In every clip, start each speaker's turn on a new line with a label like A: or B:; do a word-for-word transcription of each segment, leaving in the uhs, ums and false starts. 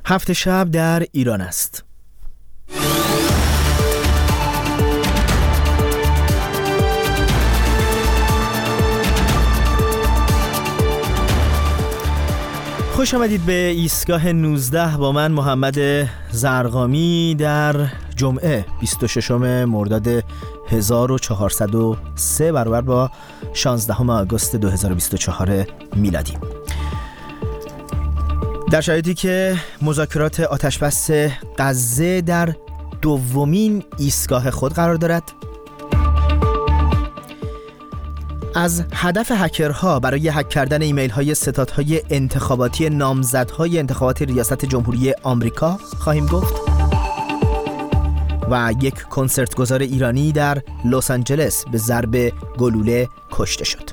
A: هفت شب در ایران است. خوش آمدید به ایستگاه نوزده با من محمد زرقامی در جمعه بیست و ششم مرداد هزار و چهارصد و سه برابر با شانزدهم آگوست دو هزار و بیست و چهار میلادی. در شرایطی که مذاکرات آتشبس غزه در دومین ایستگاه خود قرار دارد، از هدف هکرها برای هک کردن ایمیل های ستادهای انتخاباتی نامزدهای انتخابات ریاست جمهوری آمریکا خواهیم گفت و یک کنسرتگزار ایرانی در لس آنجلس به ضرب گلوله کشته شد.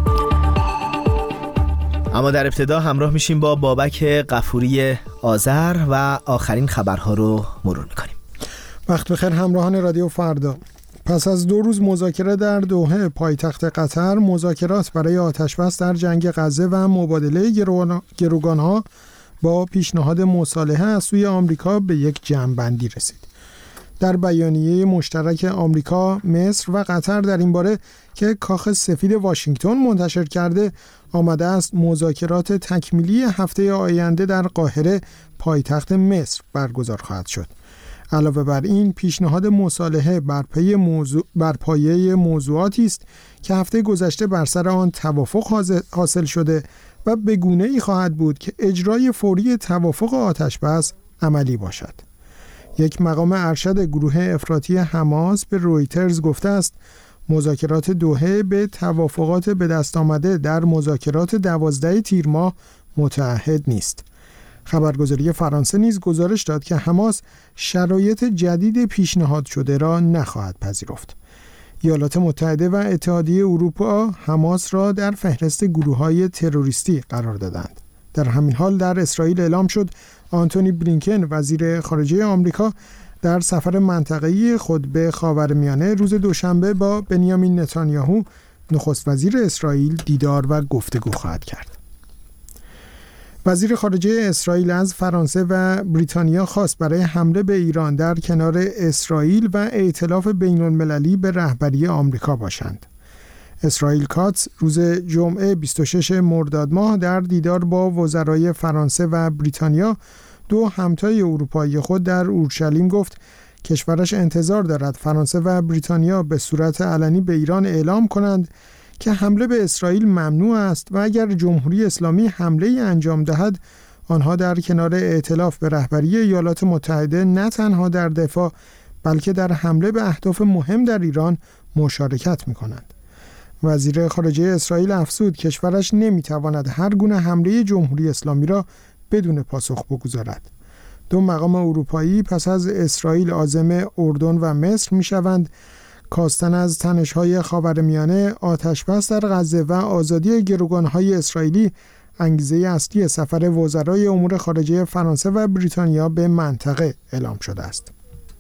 A: اما در ابتدا همراه میشیم با بابک غفوری آذر و آخرین خبرها رو مرور میکنیم.
B: وقت بخیر همراهان رادیو فردا. پس از دو روز مذاکره در دوحه پایتخت قطر، مذاکرات برای آتشبس در جنگ غزه و مبادله گروگانها با پیشنهاد مصالحه از سوی آمریکا به یک جمع‌بندی رسید. در بیانیه مشترک آمریکا، مصر و قطر در این باره که کاخ سفید واشنگتن منتشر کرده، آمده است مذاکرات تکمیلی هفته آینده در قاهره پایتخت مصر برگزار خواهد شد. علاوه بر این، پیشنهاد مصالحه بر پایه موضوع بر پایه موضوعاتی است که هفته گذشته بر سر آن توافق حاصل شده و به گونه‌ای خواهد بود که اجرای فوری توافق آتشبس عملی باشد. یک مقام ارشد گروه افراطی حماس به رویترز گفته است مذاکرات دوحه به توافقات به دست آمده در مذاکرات دوازده تیر ماه متعهد نیست. خبرگزاری فرانسه نیز گزارش داد که حماس شرایط جدید پیشنهاد شده را نخواهد پذیرفت. ایالات متحده و اتحادیه اروپا حماس را در فهرست گروه‌های تروریستی قرار دادند. در همین حال در اسرائیل اعلام شد آنتونی بلینکن وزیر خارجه آمریکا در سفر منطقه‌ای خود به خاورمیانه روز دوشنبه با بنیامین نتانیاهو نخست وزیر اسرائیل دیدار و گفتگو خواهد کرد. وزیر خارجه اسرائیل از فرانسه و بریتانیا خواست برای حمله به ایران در کنار اسرائیل و ائتلاف بین‌المللی به رهبری آمریکا باشند. اسرائیل کاتس روز جمعه بیست و ششم مرداد ماه در دیدار با وزرای فرانسه و بریتانیا، دو همتای اروپایی خود، در اورشلیم گفت کشورش انتظار دارد فرانسه و بریتانیا به صورت علنی به ایران اعلام کنند که حمله به اسرائیل ممنوع است و اگر جمهوری اسلامی حمله‌ای انجام دهد، آنها در کنار ائتلاف به رهبری ایالات متحده نه تنها در دفاع بلکه در حمله به اهداف مهم در ایران مشارکت می‌کنند. وزیر خارجه اسرائیل افزود کشورش نمی‌تواند هر گونه حمله جمهوری اسلامی را بدون پاسخ بگذارد. دو مقام اروپایی پس از اسرائیل عازم اردن و مصر می‌شوند کاستن از تنش‌های خاورمیانه، آتشبس در غزه و آزادی گروگان‌های اسرائیلی انگیزه اصلی سفر وزرای امور خارجه فرانسه و بریتانیا به منطقه اعلام شده است.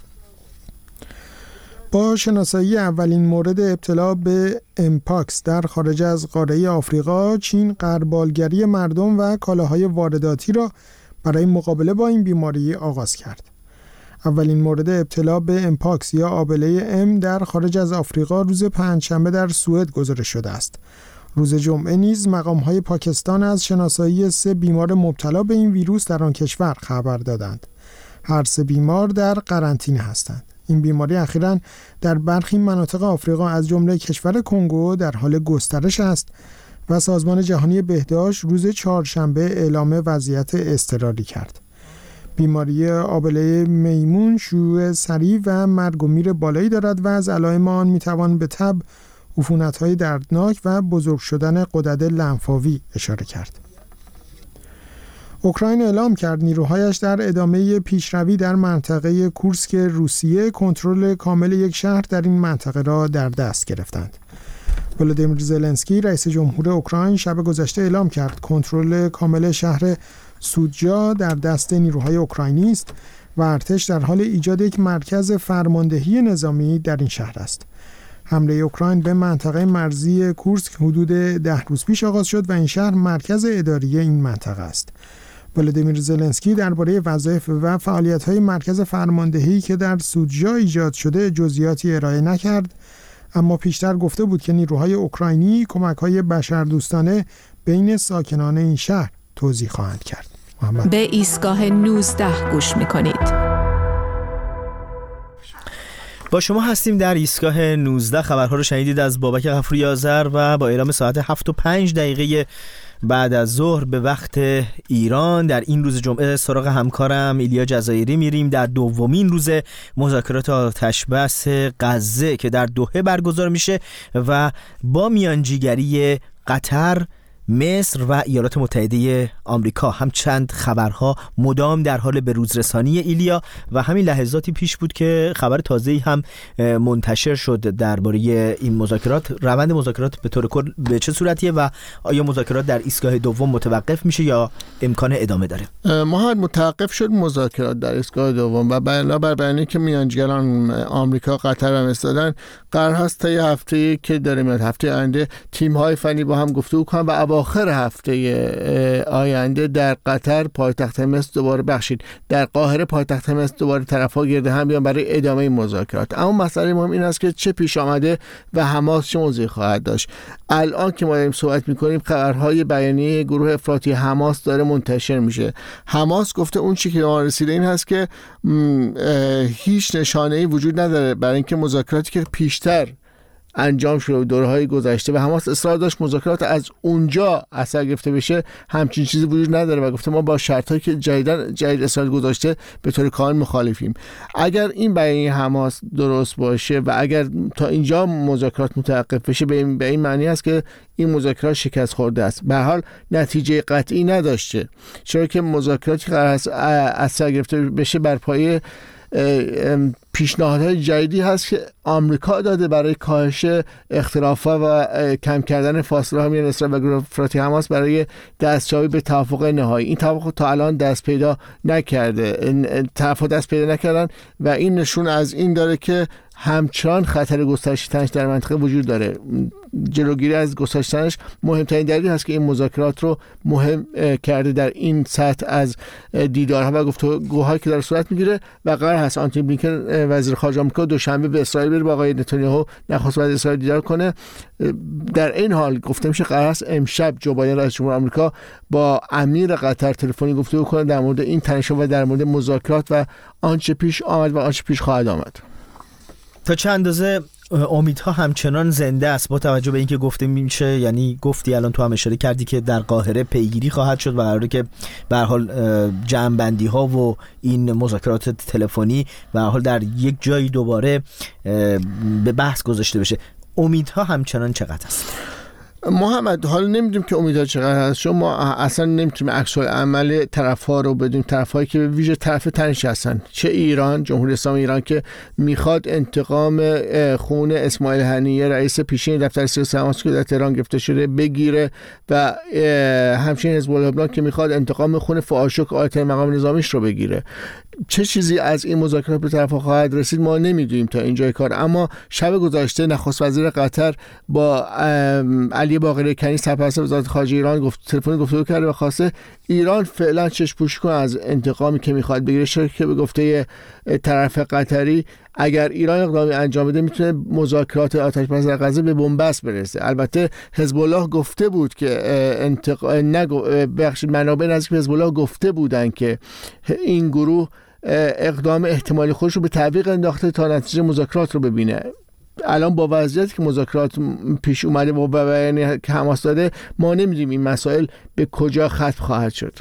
B: با شناسایی اولین مورد ابتلا به امپاکس در خارج از قاره آفریقا، چین غربالگری مردم و کالاهای وارداتی را برای مقابله با این بیماری آغاز کرد. اولین مورد ابتلا به امپاکس یا آبله ام در خارج از آفریقا روز پنجشنبه در سوئد گزارش شده است. روز جمعه نیز مقام‌های پاکستان از شناسایی سه بیمار مبتلا به این ویروس در آن کشور خبر دادند. هر سه بیمار در قرنطینه هستند. این بیماری اخیراً در برخی مناطق آفریقا از جمله کشور کنگو در حال گسترش است و سازمان جهانی بهداشت روز چهارشنبه اعلام وضعیت اضطراری کرد. بیماری آبله میمون شیوع سریع و مرگ و میر بالایی دارد و از علائم آن میتوان به تب، عفونت‌های دردناک و بزرگ شدن غدد لنفاوی اشاره کرد. اوکراین اعلام کرد نیروهایش در ادامه پیشروی در منطقه کورسک روسیه کنترل کامل یک شهر در این منطقه را در دست گرفتند. ولودیمیر زلنسکی رئیس جمهور اوکراین شب گذشته اعلام کرد کنترل کامل شهر سودجا در دست نیروهای اوکراینی است و ارتش در حال ایجاد یک مرکز فرماندهی نظامی در این شهر است. حمله اوکراین به منطقه مرزی کورسک حدود ده روز پیش آغاز شد و این شهر مرکز اداری این منطقه است. ولادیمیر زلنسکی درباره وظایف و فعالیت‌های مرکز فرماندهی که در سودجا ایجاد شده جزئیاتی ارائه نکرد، اما پیشتر گفته بود که نیروهای اوکراینی کمک‌های بشردوستانه بین ساکنان این شهر توزیع خواهند کرد. محمد.
C: به ایستگاه نوزده گوش می‌کنید.
A: با شما هستیم در ایستگاه نوزده. خبرها رو شنیدید از بابک غفوری آذر و با اعلام ساعت هفت و پنج دقیقه بعد از ظهر به وقت ایران در این روز جمعه سراغ همکارم ایلیا جزایری میریم در دومین روز مذاکرات آتشبس غزه که در دوحه برگزار میشه و با میانجیگری قطر، مصر و ایالات متحده آمریکا. هم چند خبرها مدام در حال بروزرسانی ایلیا و همین لحظاتی پیش بود که خبر تازه‌ای هم منتشر شد درباره این مذاکرات. روند مذاکرات به طور کل به چه صورتیه و آیا مذاکرات در ایستگاه دوم متوقف میشه یا امکان ادامه داره؟
D: ما متوقف شد مذاکرات در ایستگاه دوم و بنابر بیانیه‌ای که میانجیگران آمریکا، قطر و مصر دادن، قرار هست تا یه هفته‌ای که داره میاد، هفته آینده تیم‌های فنی با هم گفتگو کنن و آخر هفته آینده در قطر پایتخت مصر دوباره بخشید در قاهره پایتخت مصر دوباره طرف‌ها گرد هم بیان برای ادامه مذاکرات. اما مسئله مهم این است که چه پیش آمده و حماس چه موضعی خواهد داشت. الان که ما داریم صحبت می‌کنیم خبرهای بیانیه گروه افراطی حماس داره منتشر میشه. حماس گفته اون چیزی که ما رسیده این هست که هیچ نشانه‌ای وجود نداره برای اینکه مذاکراتی که پیشتر انجام شده دوره‌های گذشته و حماس اصرار داشت مذاکرات از اونجا اثر گرفته بشه، همچین چیزی وجود نداره و گفته ما با شرطایی که جدیداً جدید اسرائیل گذاشته به طور کامل مخالفیم. اگر این بیانیه حماس درست باشه و اگر تا اینجا مذاکرات متوقف بشه به این, به این معنی است که این مذاکرات شکست خورده است. به هر حال نتیجه قطعی نداشته، چرا که مذاکراتی که قرار است اثر گرفته بشه بر پایه پیشنهادهای جدیدی هست که آمریکا داده برای کاهش اختلافات و کم کردن فاصله ها میان اسرائیل و گروه افراطی حماس برای دستیابی به توافق نهایی. این توافق تا الان دست پیدا نکرده، توافق دست پیدا نکردن و این نشون از این داره که همچنان خطر گسترش تنش در منطقه وجود داره. جلوگیری از گسترش تنش مهمترین دلیلی هست که این مذاکرات رو مهم کرده در این سطح از دیدارها و گفتگوهایی که در صورت میگیره و قرار هست آنتونی بلینکن وزیر خارجه آمریکا دوشنبه به اسرائیل بره با آقای نتانیاهو نخست وزیر اسرائیل دیدار کنه. در این حال گفته میشه قرار است امشب جو بایدن رئیس جمهور آمریکا با امیر قطر تلفنی گفتگو کنه در مورد این تنش‌ها و در مورد مذاکرات و آنچه پیش آمد و آنچه پیش خواهد آمد.
A: تا چند اندازه امیدها همچنان زنده است با توجه به اینکه گفته میشه، یعنی گفتی الان تو هم اشاره کردی که در قاهره پیگیری خواهد شد و قراره که به هر حال جمع‌بندی ها و این مذاکرات تلفنی به هر حال در یک جایی دوباره به بحث گذاشته بشه. امیدها همچنان چقدر است؟
D: محمد حالا نمیدونیم که امیدها چقدر هست، چون ما اصلا نمیتونیم عکس العمل طرف‌ها رو بدونیم، طرف‌هایی که به ویژه طرف تنش هستن، چه ایران، جمهوری اسلامی ایران که میخواد انتقام خون اسماعیل هنیه رئیس پیشین دفتر سیاسی حماس که در تهران گرفته شده بگیره و همچنین حزب الله لبنان که میخواد انتقام خون فعاشق آیت‌الله مقام نظامیش رو بگیره. چه چیزی از این مذاکرات به طرف خواهد رسید ما نمیدونیم تا اینجای کار. اما شب گذشته نخست وزیر قطر با علی باقری کنی سرپرست وزارت خارجه ایران گفت تلفنی گفتگو کرده و خواسته ایران فعلا چشم پوشی کنه از انتقامی که میخواد بگیره، چرا که به گفته طرف قطری اگر ایران اقدامی انجام بده میتونه مذاکرات آتش‌بس در غزه به بنبست برسه. البته حزب الله گفته بود که انتق... نگو... بخش منابع نزدیک حزب الله گفته بودن که این گروه اقدام احتمالی خودش رو به تعویق انداخته تا نتیجه مذاکرات رو ببینه. الان با وضعیتی که مذاکرات پیش اومده و با بیانیه‌ای که حماس داده ما نمیدونیم این مسائل به کجا ختم خواهد شد.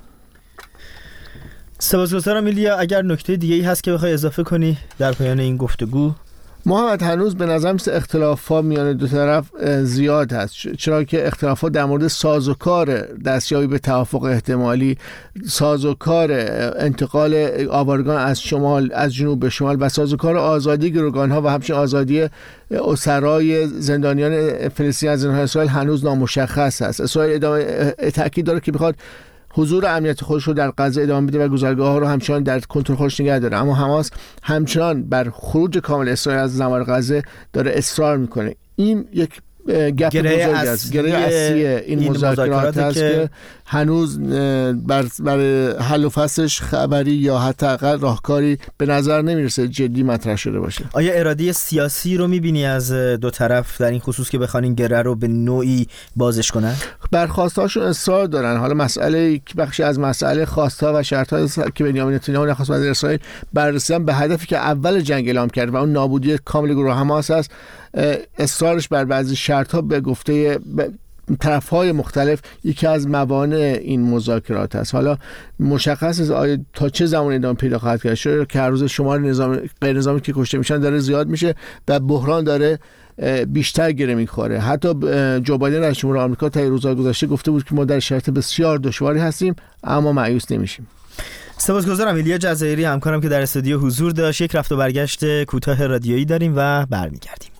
A: سپاسگزارم ایلیا. اگر نکته دیگه‌ای هست که بخوای اضافه کنی در پایان این گفتگو؟
D: محمد هنوز به نظر میسه اختلافات میان دو طرف زیاد هست، چرا که اختلافات در مورد سازوکار دستیابی به توافق احتمالی، سازوکار انتقال آوارگان از شمال از جنوب به شمال و سازوکار آزادی گروگان‌ها و همچنین آزادی اسرای زندانیان فلسطینی از زندان اسرائیل هنوز نامشخص است. اسرائیل ادامه تاکید داره که بخواد حضور امنیت خودش رو در غزه ادامه بده و گذرگاه‌ها رو همچنان در کنترل خودش نگه داره، اما حماس همچنان بر خروج کامل اسرائیل از زمار غزه داره اصرار میکنه. این یک گپ بزرگ است، گره اصلی این, این مذاکرات است که, که هنوز بر برای حل و فصلش خبری یا حتی اقل راهکاری به نظر نمیرسه جدی مطرح شده باشه.
A: آیا اراده سیاسی رو میبینی از دو طرف در این خصوص که بخوان این گره رو به نوعی بازش کنن؟
D: برخواستهاشون اصرار دارن. حالا مسئله بخشی از مسئله خواستها و شرط‌ها که بنیامین نتانیاهو نخست وزیر اسرائیل بررسیدن به هدفی که اول جنگ اعلام کرد و اون نابودی کامل گروه حماس است، اصرارش بر بعضی شرط‌ها به گفته طرف‌های مختلف یکی از موانع این مذاکرات است. حالا مشخص است آیا تا چه زمان ادامه پیدا خواهد کرد، چون که هر روز شمار نظام غیر نظامی که کشته میشن داره زیاد میشه و بحران داره بیشتر گره میخوره. حتی جو بایدن رئیس جمهور آمریکا تا روزهای گذشته گفته بود که ما در شرایط بسیار دشواری هستیم اما مایوس نمیشیم.
A: سپاسگزارم. ایلیا جزایری همکارم که در استودیو حضور داشت. یک رفت و برگشت کوتاه رادیویی داریم و برمیگردیم.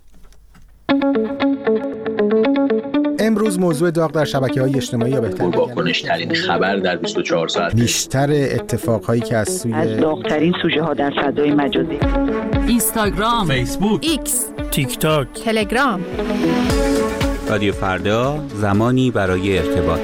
E: امروز موضوع داغ در شبکه‌های اجتماعی یا بهتر
F: واکنش ترین خبر در بیست و چهار ساعت،
E: بیشتر اتفاقهایی که از سوی
G: از داغ‌ترین سوژه ها در فضای مجازی،
H: اینستاگرام،
I: فیسبوک،
C: ایکس،
I: تیک تاک،
C: تلگرام.
J: رادیو فردا، زمانی برای ارتباط.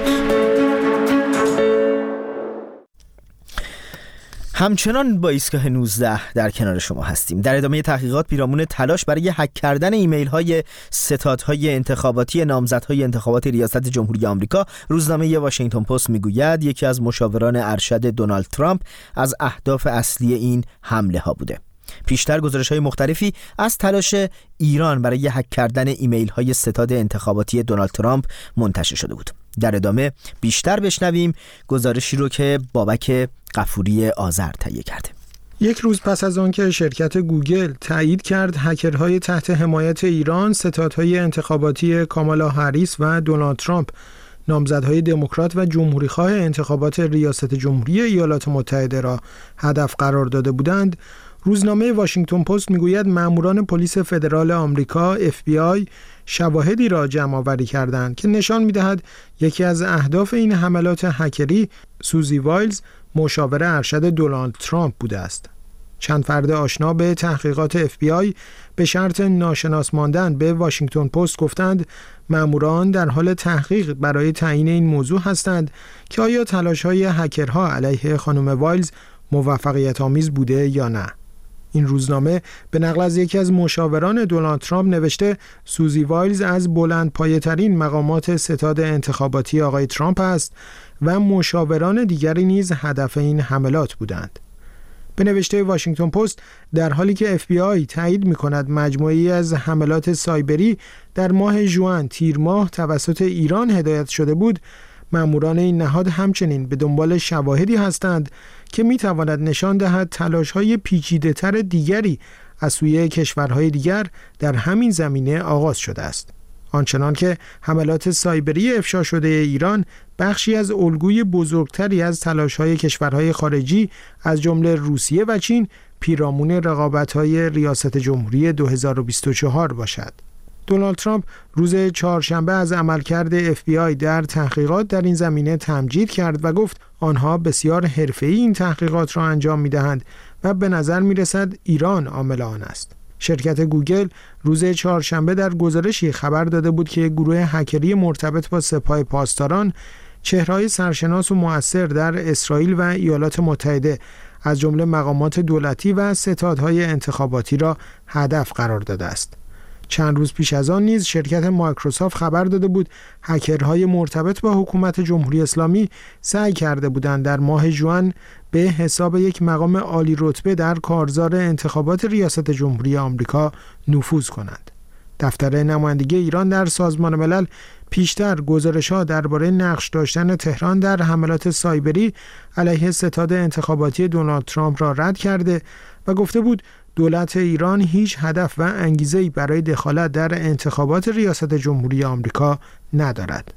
A: همچنان با ایستگاه نوزده در کنار شما هستیم. در ادامه تحقیقات پیرامون تلاش برای هک کردن ایمیل های ستادهای انتخاباتی نامزدهای انتخابات ریاست جمهوری آمریکا، روزنامه واشنگتن پست میگوید یکی از مشاوران ارشد دونالد ترامپ از اهداف اصلی این حمله ها بوده. پیشتر گزارش‌های مختلفی از تلاش ایران برای هک کردن ایمیل‌های ستاد انتخاباتی دونالد ترامپ منتشر شده بود. در ادامه بیشتر بشنویم گزارشی رو که بابک غفوری آذر تهیه کرده.
B: یک روز پس از آنکه شرکت گوگل تایید کرد هکرهای تحت حمایت ایران ستادهای انتخاباتی کامالا هریس و دونالد ترامپ، نامزدهای دموکرات و جمهوریخواه انتخابات ریاست جمهوری ایالات متحده را هدف قرار داده بودند، روزنامه واشنگتن پست میگوید ماموران پلیس فدرال آمریکا اف بی آی شواهدی را جمع آوری کردند که نشان می‌دهد یکی از اهداف این حملات هکری سوزی وایلز، مشاور ارشد دونالد ترامپ بوده است. چند فرد آشنا به تحقیقات اف بی آی به شرط ناشناس ماندن به واشنگتن پست گفتند ماموران در حال تحقیق برای تعیین این موضوع هستند که آیا تلاش‌های هکرها علیه خانم وایلز موفقیت آمیز بوده یا نه. این روزنامه به نقل از یکی از مشاوران دونالد ترامپ نوشته سوزی وایلز از بلند پایه‌ترین مقامات ستاد انتخاباتی آقای ترامپ است و مشاوران دیگری نیز هدف این حملات بودند. به نوشته واشنگتن پست، در حالی که اف بی آی تایید می‌کند مجموعه‌ای از حملات سایبری در ماه ژوئن تیر ماه توسط ایران هدایت شده بود، ماموران این نهاد همچنین به دنبال شواهدی هستند که می‌تواند نشان دهد تلاش‌های پیچیده‌تر دیگری از سوی کشورهای دیگر در همین زمینه آغاز شده است. آنچنان که حملات سایبری افشا شده ایران بخشی از الگوی بزرگتری از تلاش‌های کشورهای خارجی از جمله روسیه و چین پیرامون رقابت‌های ریاست جمهوری دو هزار و بیست و چهار باشد. دونالد ترامپ روز چهارشنبه از عملکرد اف بی آی در تحقیقات در این زمینه تمجید کرد و گفت آنها بسیار حرفه‌ای این تحقیقات را انجام می‌دهند و به نظر می‌رسد ایران عامل آن است. شرکت گوگل روز چهارشنبه در گزارشی خبر داده بود که گروه هکری مرتبط با سپاه پاسداران چهره‌های سرشناس و مؤثر در اسرائیل و ایالات متحده از جمله مقامات دولتی و ستادهای انتخاباتی را هدف قرار داده است. چند روز پیش از آن نیز شرکت مایکروسافت خبر داده بود هکرهای مرتبط با حکومت جمهوری اسلامی سعی کرده بودند در ماه ژوئن به حساب یک مقام عالی رتبه در کارزار انتخابات ریاست جمهوری آمریکا نفوذ کنند. دفتر نمایندگی ایران در سازمان ملل پیشتر گزارش‌ها درباره نقش داشتن تهران در حملات سایبری علیه ستاد انتخاباتی دونالد ترامپ را رد کرده و گفته بود دولت ایران هیچ هدف و انگیزه‌ای برای دخالت در انتخابات ریاست جمهوری آمریکا ندارد.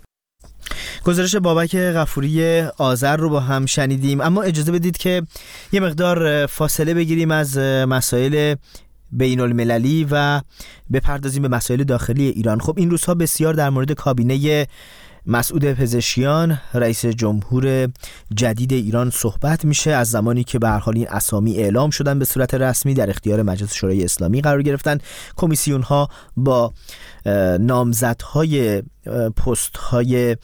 A: گزارش بابک غفوری آذر رو با هم شنیدیم، اما اجازه بدید که یه مقدار فاصله بگیریم از مسائل بین المللی و بپردازیم به مسائل داخلی ایران. خب این روزها بسیار در مورد کابینه مسعود پزشکیان رئیس جمهور جدید ایران صحبت میشه. از زمانی که به هر حال این اسامی اعلام شدن به صورت رسمی در اختیار مجلس شورای اسلامی قرار گرفتن، کمیسیون ها با نامزدهای پست های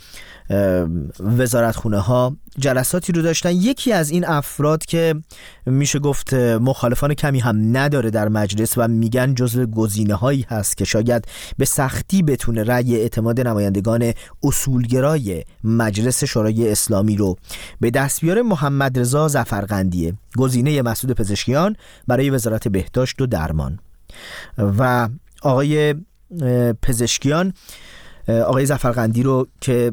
A: وزارتخونه ها جلساتی رو داشتن. یکی از این افراد که میشه گفت مخالفان کمی هم نداره در مجلس و میگن جزو گزینه هایی هست که شاید به سختی بتونه رأی اعتماد نمایندگان اصولگرای مجلس شورای اسلامی رو به دست بیاره، محمد رضا ظفرقندیه، گزینه مسعود پزشکیان برای وزارت بهداشت و درمان. و آقای پزشکیان آقای ظفرقندی رو که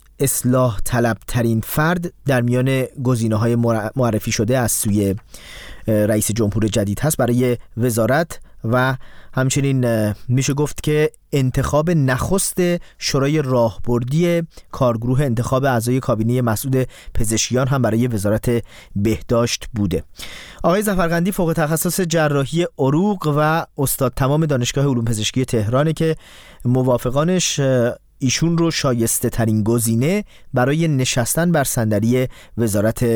A: اصلاح طلب ترین فرد در میان گزینه های معرفی شده از سوی رئیس جمهور جدید هست برای وزارت و همچنین میشه گفت که انتخاب نخست شورای راهبردی کارگروه انتخاب اعضای کابینه مسعود پزشکیان هم برای وزارت بهداشت بوده. آقای ظفرقندی فوق تخصص جراحی عروق و استاد تمام دانشگاه علوم پزشکی تهرانه که موافقانش ایشون رو شایسته ترین گزینه برای نشستن بر صندلی وزارت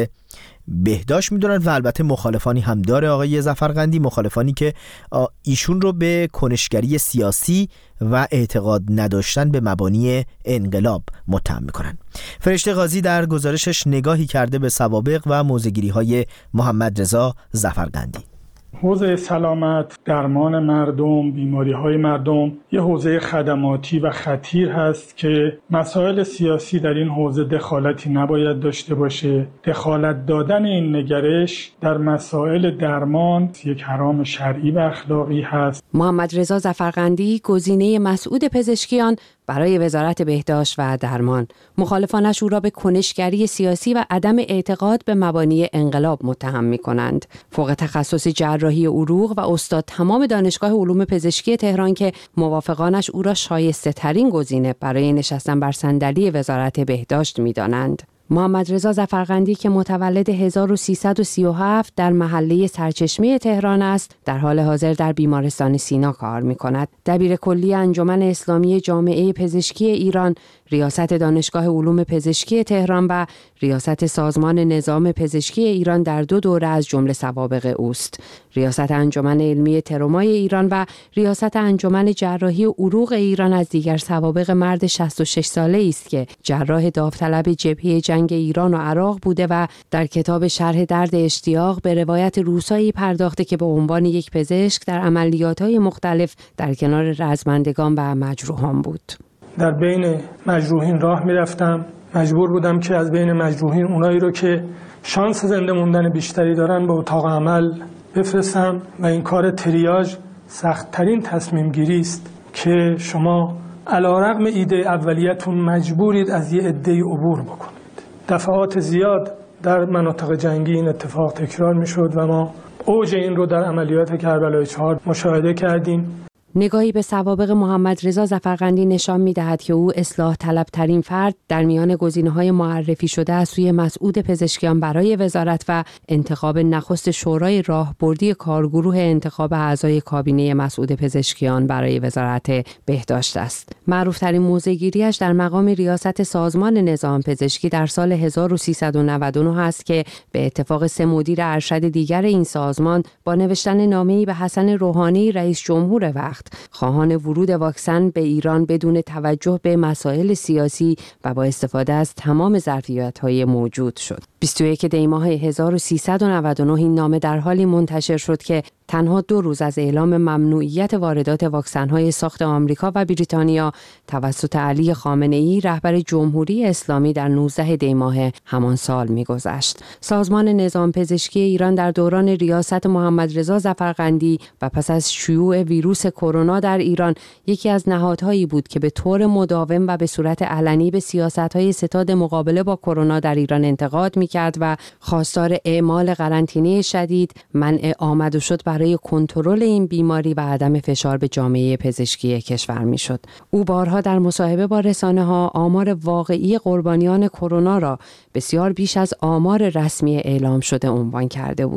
A: بهداشت میدونن و البته مخالفانی هم داره آقای ظفرقندی، مخالفانی که ایشون رو به کنشگری سیاسی و اعتقاد نداشتن به مبانی انقلاب متهم میکنن. فرشته قاضی در گزارشش نگاهی کرده به سوابق و موضع‌گیری های محمد رضا ظفرقندی.
I: حوزه سلامت، درمان مردم، بیماری‌های مردم یه حوزه خدماتی و خطیر هست که مسائل سیاسی در این حوزه دخالتی نباید داشته باشه. دخالت دادن این نگرش در مسائل درمان یک حرام شرعی و اخلاقی هست.
K: محمد رضا ظفرقندی گزینه مسعود پزشکیان برای وزارت بهداشت و درمان، مخالفانش او را به کنشگری سیاسی و عدم اعتقاد به مبانی انقلاب متهم می‌کنند. فوق تخصص جراحی عروق و استاد تمام دانشگاه علوم پزشکی تهران که موافقانش او را شایسته ترین گزینه برای نشستن بر صندلی وزارت بهداشت می‌دانند. محمد رضا ظفرقندی که متولد هزار و سیصد و سی و هفت در محله سرچشمه تهران است، در حال حاضر در بیمارستان سینا کار می‌کند. دبیرکلی انجمن اسلامی جامعه پزشکی ایران، ریاست دانشگاه علوم پزشکی تهران و ریاست سازمان نظام پزشکی ایران در دو دوره از جمله سوابق اوست. ریاست انجمن علمی ترومای ایران و ریاست انجمن جراحی عروق ایران از دیگر سوابق مرد شصت و شش ساله است که جراح داوطلب جبهه جنگ ایران و عراق بوده و در کتاب شرح درد اشتیاق به روایت روسایی پرداخته که به عنوان یک پزشک در عملیات‌های مختلف در کنار رزمندگان و مجروحان بود.
I: در بین مجروحین راه می‌رفتم، مجبور بودم که از بین مجروحین اونایی رو که شانس زنده موندن بیشتری دارن به اتاق عمل بفرستم و این کار تریاج سخت‌ترین تصمیم گیری است که شما علیرغم ایده اولیتون مجبورید از یه عده‌ای عبور بکنید. دفعات زیاد در مناطق جنگی این اتفاق تکرار می‌شد و ما اوج این رو در عملیات کربلای چهار مشاهده کردیم.
K: نگاهی به سوابق محمد رضا ظفرقندی نشان می‌دهد که او اصلاح طلب ترین فرد در میان گزینه‌های معرفی شده از سوی مسعود پزشکیان برای وزارت و انتخاب نخست شورای راهبردی کارگروه انتخاب اعضای کابینه مسعود پزشکیان برای وزارت بهداشت است. معروف‌ترین موضع‌گیری‌اش در مقام ریاست سازمان نظام پزشکی در سال هزار و سیصد و نود و نه است که به اتفاق سه مدیر ارشد دیگر این سازمان با نوشتن نامه‌ای به حسن روحانی رئیس جمهور وقت خواهان ورود واکسن به ایران بدون توجه به مسائل سیاسی و با استفاده از تمام ظرفیت‌های موجود شد. بیست و یک دی ماه هزار و سیصد و نود و نه این نامه در حالی منتشر شد که تنها دو روز از اعلام ممنوعیت واردات واکسن‌های ساخت آمریکا و بریتانیا توسط علی خامنه‌ای رهبر جمهوری اسلامی در نوزده دی ماه همان سال می‌گذشت. سازمان نظام پزشکی ایران در دوران ریاست محمد رضا ظفرقندی و پس از شیوع ویروس کرونا در ایران یکی از نهادهایی بود که به طور مداوم و به صورت علنی به سیاست‌های ستاد مقابله با کرونا در ایران انتقاد می‌کرد و خواستار اعمال قرنطینه شدید، منع آمد و شد برای کنترل این بیماری و عدم فشار به جامعه پزشکی کشور میشد. او بارها در مصاحبه با رسانه‌ها آمار واقعی قربانیان کرونا را بسیار بیش از آمار رسمی اعلام شده عنوان کرده بود.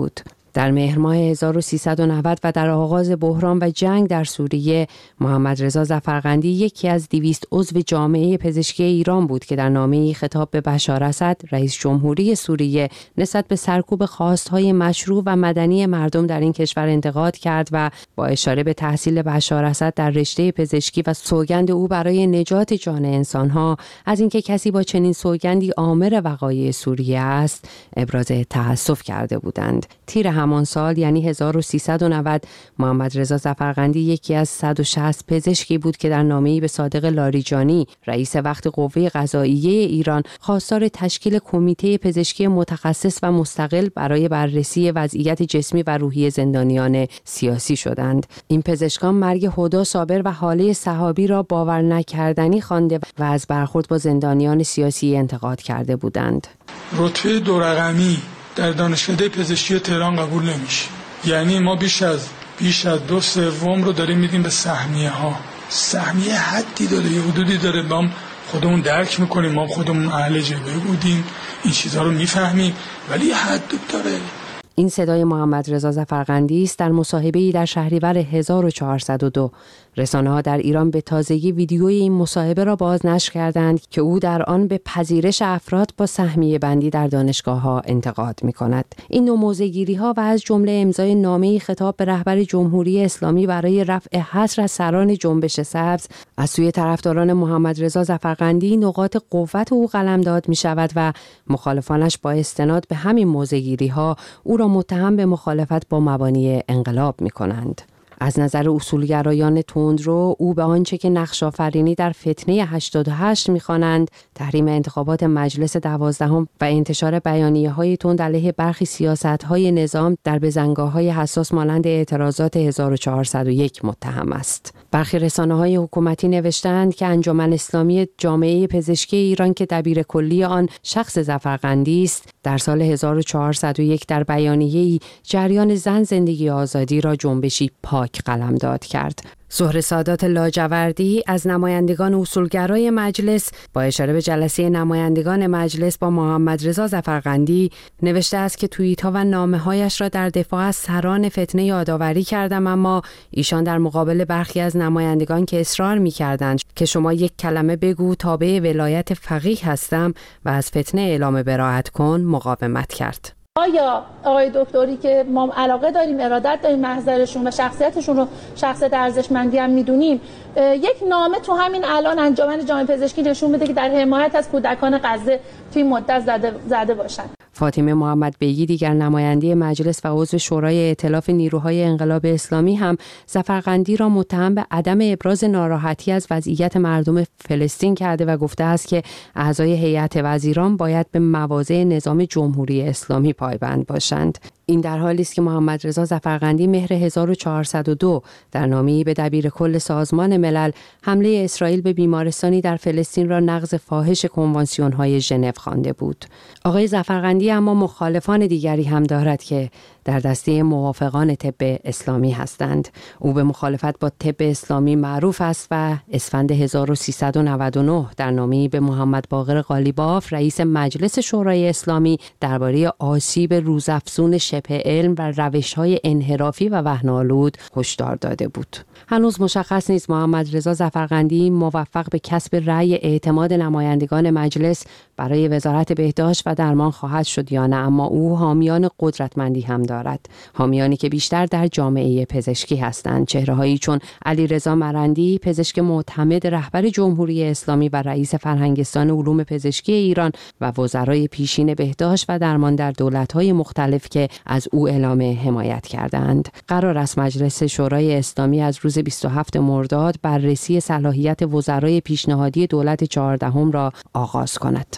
K: در مهر ماه هزار و سیصد و نود و در آغاز بحران و جنگ در سوریه، محمد رضا ظفرقندی یکی از دویست عضو جامعه پزشکی ایران بود که در نامه‌ای خطاب به بشار اسد رئیس جمهوری سوریه نسبت به سرکوب خواست‌های مشروع و مدنی مردم در این کشور انتقاد کرد و با اشاره به تحصیل بشار اسد در رشته پزشکی و سوگند او برای نجات جان انسان‌ها از اینکه کسی با چنین سوگندی آمر وقایع سوریه است ابراز تأسف کرده بودند. تیر همان سال یعنی هزار و سیصد و نود محمد رضا ظفرقندی یکی از صد و شصت پزشکی بود که در نامه‌ای به صادق لاریجانی رئیس وقت قوه قضاییه ایران خواستار تشکیل کمیته پزشکی متخصص و مستقل برای بررسی وضعیت جسمی و روحی زندانیان سیاسی شدند. این پزشکان مرگ هدی صابر و حاله صحابی را باور نکردنی خوانده و از برخورد با زندانیان سیاسی انتقاد کرده بودند.
I: رتبه دو رقمی در دانشکده پزشکی تهران قبول نمیشه. یعنی ما بیش از بیش از دو سوم رو داریم میدیم به سهمیه ها. سهمیه حدی داره، یه حدودی داره، ما خودمون درک میکنیم، ما خودمون اهل جبهه بودیم، این چیزها رو میفهمیم، ولی یه حد داره.
K: این صدای محمد رضا ظفرقندی است در مصاحبه‌ای در شهریور هزار و چهارصد و دو. رسانه‌ها در ایران به تازگی ویدیوی این مصاحبه را بازنشر کردند که او در آن به پذیرش افراد با سهمیه بندی در دانشگاه‌ها انتقاد می‌کند. این نوع موضع‌گیری‌ها و از جمله امضای نامه‌ای خطاب به رهبر جمهوری اسلامی برای رفع حصر از سران جنبش سبز از سوی طرفداران محمد رضا ظفرقندی نقاط قوت او قلمداد می‌شود و مخالفانش با استناد به همین موضع‌گیری‌ها او را متهم به مخالفت با مبانی انقلاب می‌کنند. از نظر اصولگرایان تندرو او به آنچه که نقش آفرینی در فتنه هشتاد و هشت می‌خوانند، تحریم انتخابات مجلس دوازدهم و انتشار بیانیه‌های تند علیه برخی سیاست‌های نظام در بزنگاه‌های حساس مانند اعتراضات هزار و چهارصد و یک متهم است. برخی رسانه‌های حکومتی نوشتند که انجمن اسلامی جامعه پزشکی ایران که دبیر کلی آن شخص ظفرقندی است، در سال هزار و چهارصد و یک در بیانیه‌ای جریان زن زندگی آزادی را جنبشی پاک قلمداد کرد. زهره سادات لاجوردی از نمایندگان اصولگرای مجلس با اشاره به جلسه نمایندگان مجلس با محمد رضا ظفرقندی نوشته است که توییت‌ها و نامه‌هایش را در دفاع از سران فتنه یادآوری کردم، اما ایشان در مقابل برخی از نمایندگان که اصرار می‌کردند که شما یک کلمه بگو تابع ولایت فقیه هستم و از فتنه اعلام براءت کن مقاومت کرد.
L: آیا آقای دکتری که ما علاقه داریم، ارادت داریم، محضرشون و شخصیتشون رو شخصیت ارزشمندی هم میدونیم، یک نامه تو همین الان انجمن جامعه پزشکی نشون بده که در حمایت از کودکان غزه توی مدت زده زده باشن.
K: فاطمه محمد بیگی دیگر نماینده مجلس و عضو شورای ائتلاف نیروهای انقلاب اسلامی هم ظفرقندی را متهم به عدم ابراز ناراحتی از وضعیت مردم فلسطین کرده و گفته است که اعضای هیئت وزیران باید به مواضع نظام جمهوری اسلامی پایبند باشند. این در حالی است که محمد رضا ظفرقندی مهر هزار و چهارصد و دو در نامه‌ای به دبیر کل سازمان ملل حمله اسرائیل به بیمارستانی در فلسطین را نقض فاحش کنوانسیون‌های ژنو خوانده بود. آقای ظفرقندی اما مخالفان دیگری هم دارد که در دسته موافقان طب اسلامی هستند. او به مخالفت با طب اسلامی معروف است و اسفند هزار و سیصد و نود و نه در نامه‌ای به محمد باقر قالیباف رئیس مجلس شورای اسلامی درباره آسیب روزافزون شبه علم و روش‌های انحرافی و وهن‌آلود هشدار داده بود. هنوز مشخص نیست محمد رضا ظفرقندی موفق به کسب رأی اعتماد نمایندگان مجلس برای وزارت بهداشت و درمان خواهد شد یا نه، اما او حامیان قدرتمندی هم دارد، حامیانی که بیشتر در جامعه پزشکی هستند. چهره‌هایی چون علیرضا مرندی، پزشک معتمد رهبر جمهوری اسلامی و رئیس فرهنگستان علوم پزشکی ایران و وزرای پیشین بهداشت و درمان در دولت‌های مختلف که از او اعلام حمایت کردند. قرار است مجلس شورای اسلامی از روز بیست و هفتم مرداد بررسی صلاحیت وزرای پیشنهادی دولت چهاردهم را آغاز کند.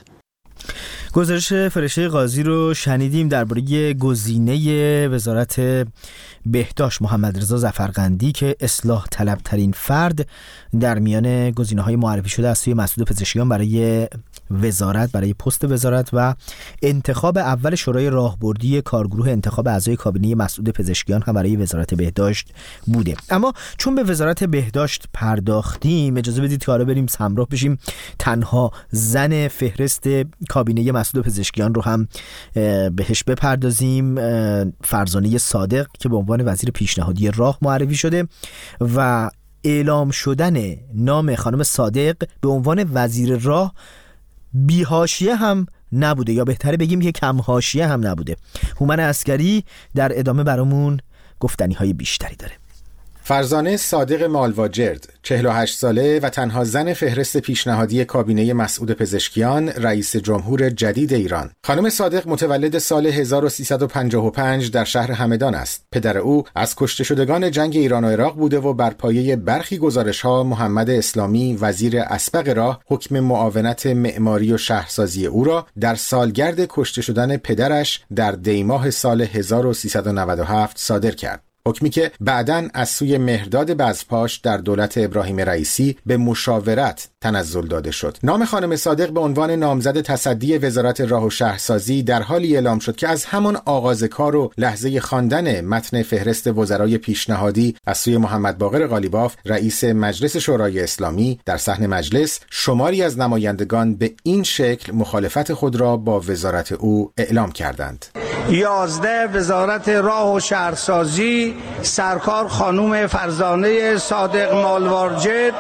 A: گزارش فرشته قاضی رو شنیدیم درباره گزینه وزارت بهداشت محمد رضا ظفرقندی که اصلاح طلب ترین فرد در میان گزینه‌های معرفی شده از سوی مسعود پزشکیان برای وزارت، برای پست وزارت و انتخاب اول شورای راهبردی کارگروه انتخاب اعضای کابینه مسعود پزشکیان هم برای وزارت بهداشت بوده. اما چون به وزارت بهداشت پرداختیم، اجازه بدید که حالا بریم همراه بشیم تنها زن فهرست کابینه مسعود پزشکیان رو هم بهش بپردازیم. فرزانه صادق که به عنوان وزیر پیشنهادی راه معرفی شده و اعلام شدن نام خانم صادق به عنوان وزیر راه بی حاشیه هم نبوده، یا بهتره بگیم که کم حاشیه هم نبوده. هومن عسگری در ادامه برامون گفتنی های بیشتری داره.
E: فرزانه صادق مالواجرد، چهل و هشت ساله و تنها زن فهرست پیشنهادی کابینه مسعود پزشکیان، رئیس جمهور جدید ایران. خانم صادق متولد سال هزار و سیصد و پنجاه و پنج در شهر همدان است. پدر او از کشته شدگان جنگ ایران و عراق بوده و بر پایه برخی گزارش‌ها محمد اسلامی وزیر اسبق راه حکم معاونت معماری و شهرسازی او را در سالگرد کشته شدن پدرش در دیماه سال هزار و سیصد و نود و هفت صادر کرد. حکمی که بعداً از سوی مهرداد بزپاش در دولت ابراهیم رئیسی به مشاورت تنزل داده شد. نام خانم صادق به عنوان نامزد تصدی وزارت راه و شهرسازی در حالی اعلام شد که از همان آغاز کار و لحظه خواندن متن فهرست وزرای پیشنهادی از سوی محمد باقر قالیباف رئیس مجلس شورای اسلامی در صحن مجلس، شماری از نمایندگان به این شکل مخالفت خود را با وزارت او اعلام کردند.
M: یازده وزارت راه و شهرسازی، سرکار خانم فرزانه صادق مالواجرد.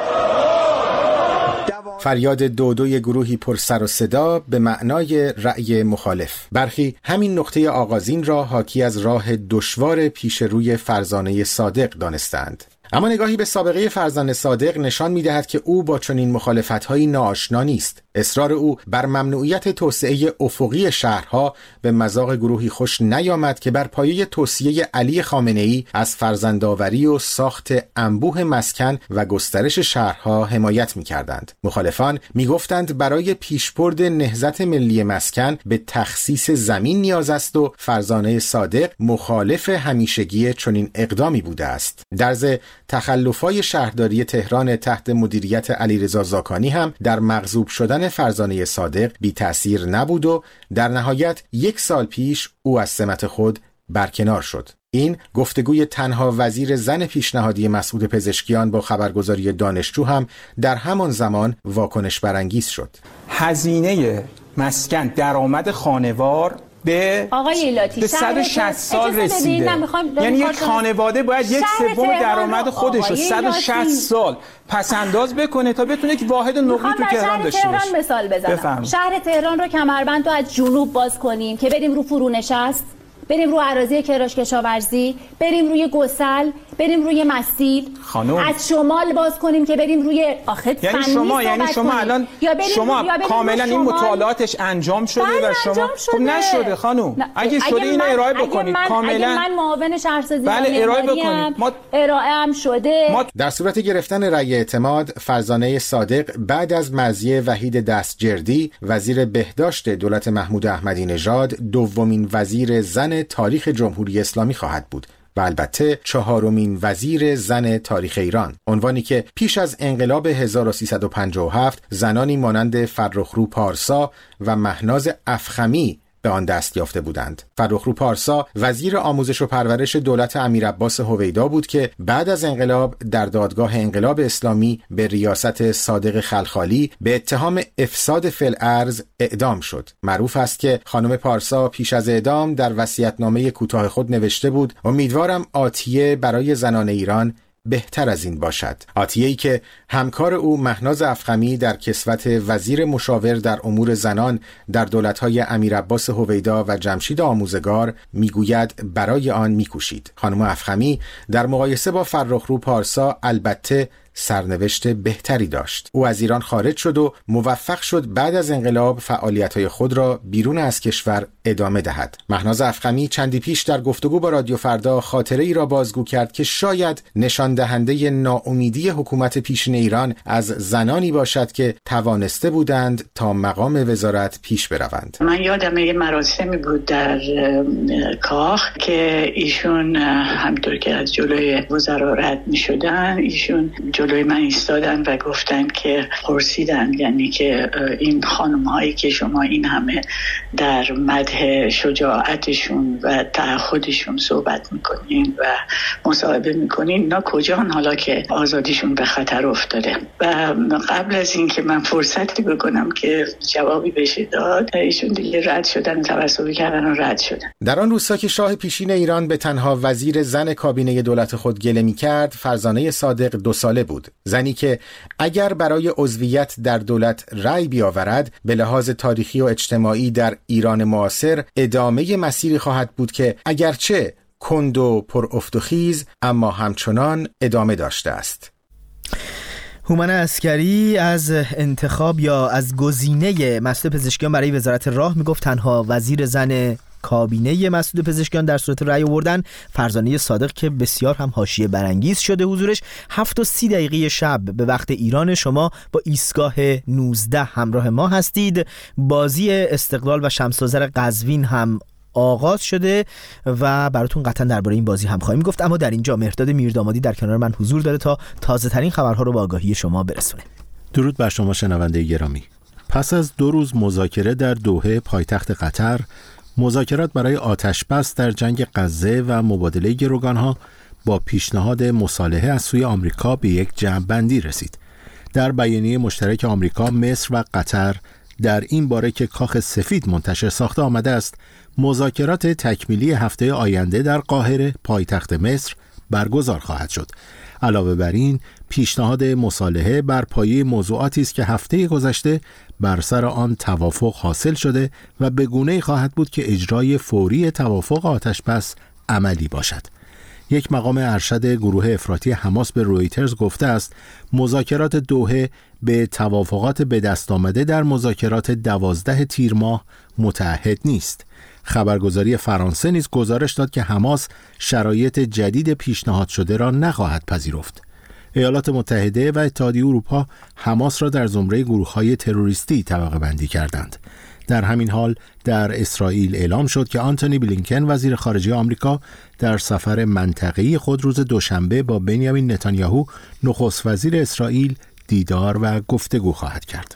E: فریاد دودوی گروهی پر سر و صدا به معنای رأی مخالف. برخی همین نقطه آغازین را حاکی از راه دشوار پیش روی فرزانه صادق دانستند. اما نگاهی به سابقه فرزانه صادق نشان می‌دهد که او با چنین مخالفت‌هایی ناآشنا نیست. اصرار او بر ممنوعیت توسعه افقی شهرها به مذاق گروهی خوش نیامد که بر پایه توصیه علی خامنه‌ای از فرزندآوری و ساخت انبوه مسکن و گسترش شهرها حمایت می‌کردند. مخالفان می‌گفتند برای پیشبرد نهضت ملی مسکن به تخصیص زمین نیاز است و فرزانه صادق مخالف همیشگی چنین اقدامی بوده است. در ضمن تخلف‌های شهرداری تهران تحت مدیریت علیرضا زاکانی هم در مغصوب شدن فرزانه صادق بی تأثیر نبود و در نهایت یک سال پیش او از سمت خود برکنار شد. این گفتگوی تنها وزیر زن پیشنهادی مسعود پزشکیان با خبرگزاری دانشجو هم در همان زمان واکنش برانگیز شد.
N: هزینه مسکن درآمد خانوار به
L: آقای ایلاتی
N: به صد و شصت سال رسیده. یعنی یک خانواده باید یک سوم درآمد خودش رو صد و شصت سال پس انداز بکنه تا بتونه یک واحد نقلی تو تهران داشته باشه.
L: تهران مثال بزنم.
N: بفرم.
L: شهر تهران رو کمربند رو از جنوب باز کنیم که بریم رو فرونشست، بریم رو اراضی کراش کشاورزی، بریم روی گسل، بریم روی مسیل،
N: خانم.
L: از شمال باز کنیم که بریم روی آخه
N: یعنی شما یعنی شما کنیم. الان شما کاملا این مطالعاتش انجام شده و شما خب نشده خانم. نه. اگه شده
L: اگه
N: اینو ارائه بکنید
L: من
N: کاملا.
L: اگه من معاون شهرسازی
N: بله ارائه بکنید.
L: ما ارائه هم شده.
E: ما در صورت گرفتن رأی اعتماد فرزانه صادق بعد از مرضیه وحید دستجردی وزیر بهداشت دولت محمود احمدی نژاد دومین وزیر زن تاریخ جمهوری اسلامی خواهد بود و البته چهارمین وزیر زن تاریخ ایران، عنوانی که پیش از انقلاب هزار و سیصد و پنجاه و هفت زنانی مانند فرخرو پارسا و مهناز افخمی به آن دست یافته بودند. فرخرو پارسا وزیر آموزش و پرورش دولت امیرعباس هویدا بود که بعد از انقلاب در دادگاه انقلاب اسلامی به ریاست صادق خلخالی به اتهام افساد فی الارض اعدام شد. معروف است که خانم پارسا پیش از اعدام در وصیت‌نامه کوتاه خود نوشته بود: امیدوارم آتیه برای زنان ایران بهتر از این باشد. آتیه‌ای که همکار او مهناز افخمی در کسوت وزیر مشاور در امور زنان در دولت‌های امیرعباس هویدا و جمشید آموزگار میگوید برای آن میکوشید. خانم افخمی در مقایسه با فرخرو پارسا البته سرنوشت بهتری داشت. او از ایران خارج شد و موفق شد بعد از انقلاب فعالیت‌های خود را بیرون از کشور ادامه دهد. مهناز افخمی چندی پیش در گفتگو با رادیو فردا خاطره ای را بازگو کرد که شاید نشان دهنده ناامیدی حکومت پیشین ایران از زنانی باشد که توانسته بودند تا مقام وزارت پیش بروند.
G: من یادم یه مراسمی بود در کاخ که ایشون همطور که از جلوی وزرا رد می‌شدن، ایشون جلوی من ایستادن و گفتن که پرسیدن، یعنی که این خانم هایی که شما این همه در مدح شجاعتشون و تعهدشون صحبت میکنین و مصاحبه میکنین، اینا کجان حالا که آزادیشون به خطر افتاده؟ و قبل از این که من فرصتی بکنم که جوابی بشه داد، ایشون دیگه رد شدن، توسلی کردن و رد شدن.
E: در آن روزها که شاه پیشین ایران به تنها وزیر زن کابینه دولت خود گله می‌کرد، فرزانه صادق دو ساله بود. زنی که اگر برای عضویت در دولت رأی بیاورد، به لحاظ تاریخی و اجتماعی در ایران معاصر ادامه مسیری خواهد بود که اگرچه کند و پر افت و خیز، اما همچنان ادامه داشته است.
A: هومن عسکری از انتخاب یا از گزینه مسعود پزشکیان برای وزارت راه میگفت تنها وزیر زن کابینه مسعود پزشکیان در صورت رأی آوردن فرزانه صادق که بسیار هم حاشیه برانگیز شده حضورش. هفت و سی دقیقه شب به وقت ایران شما با ایستگاه نوزده همراه ما هستید. بازی استقلال و شمس آذر قزوین هم آغاز شده و براتون قطعا درباره این بازی هم خواهیم گفت، اما در اینجا مهرداد میردامادی در کنار من حضور داره تا تازه ترین خبرها رو به آگاهی شما برسونه.
O: درود بر شما شنونده گرامی. پس از دو روز مذاکره در دوحه پایتخت قطر، مذاکرات برای آتشبس در جنگ غزه و مبادله گروگانها با پیشنهاد مصالحه از سوی آمریکا به یک جمع‌بندی رسید. در بیانیه مشترک آمریکا، مصر و قطر در این باره که کاخ سفید منتشر ساخته آمده است، مذاکرات تکمیلی هفته آینده در قاهره پایتخت مصر برگزار خواهد شد. علاوه بر این، پیشنهاد مصالحه بر پایه موضوعاتی است که هفته گذشته بر سر آن توافق حاصل شده و به گونه‌ای خواهد بود که اجرای فوری توافق آتشبس عملی باشد. یک مقام ارشد گروه افراطی حماس به رویترز گفته است مذاکرات دوحه به توافقات به دست آمده در مذاکرات دوازده تیر ماه متعهد نیست. خبرگزاری فرانسه نیز گزارش داد که حماس شرایط جدید پیشنهاد شده را نخواهد پذیرفت. ایالات متحده و اتحادیه اروپا حماس را در زمره گروه‌های تروریستی طبقه بندی کردند. در همین حال در اسرائیل اعلام شد که آنتونی بلینکن وزیر خارجه آمریکا در سفر منطقه‌ای خود روز دوشنبه با بنیامین نتانیاهو نخست وزیر اسرائیل دیدار و گفتگو خواهد کرد.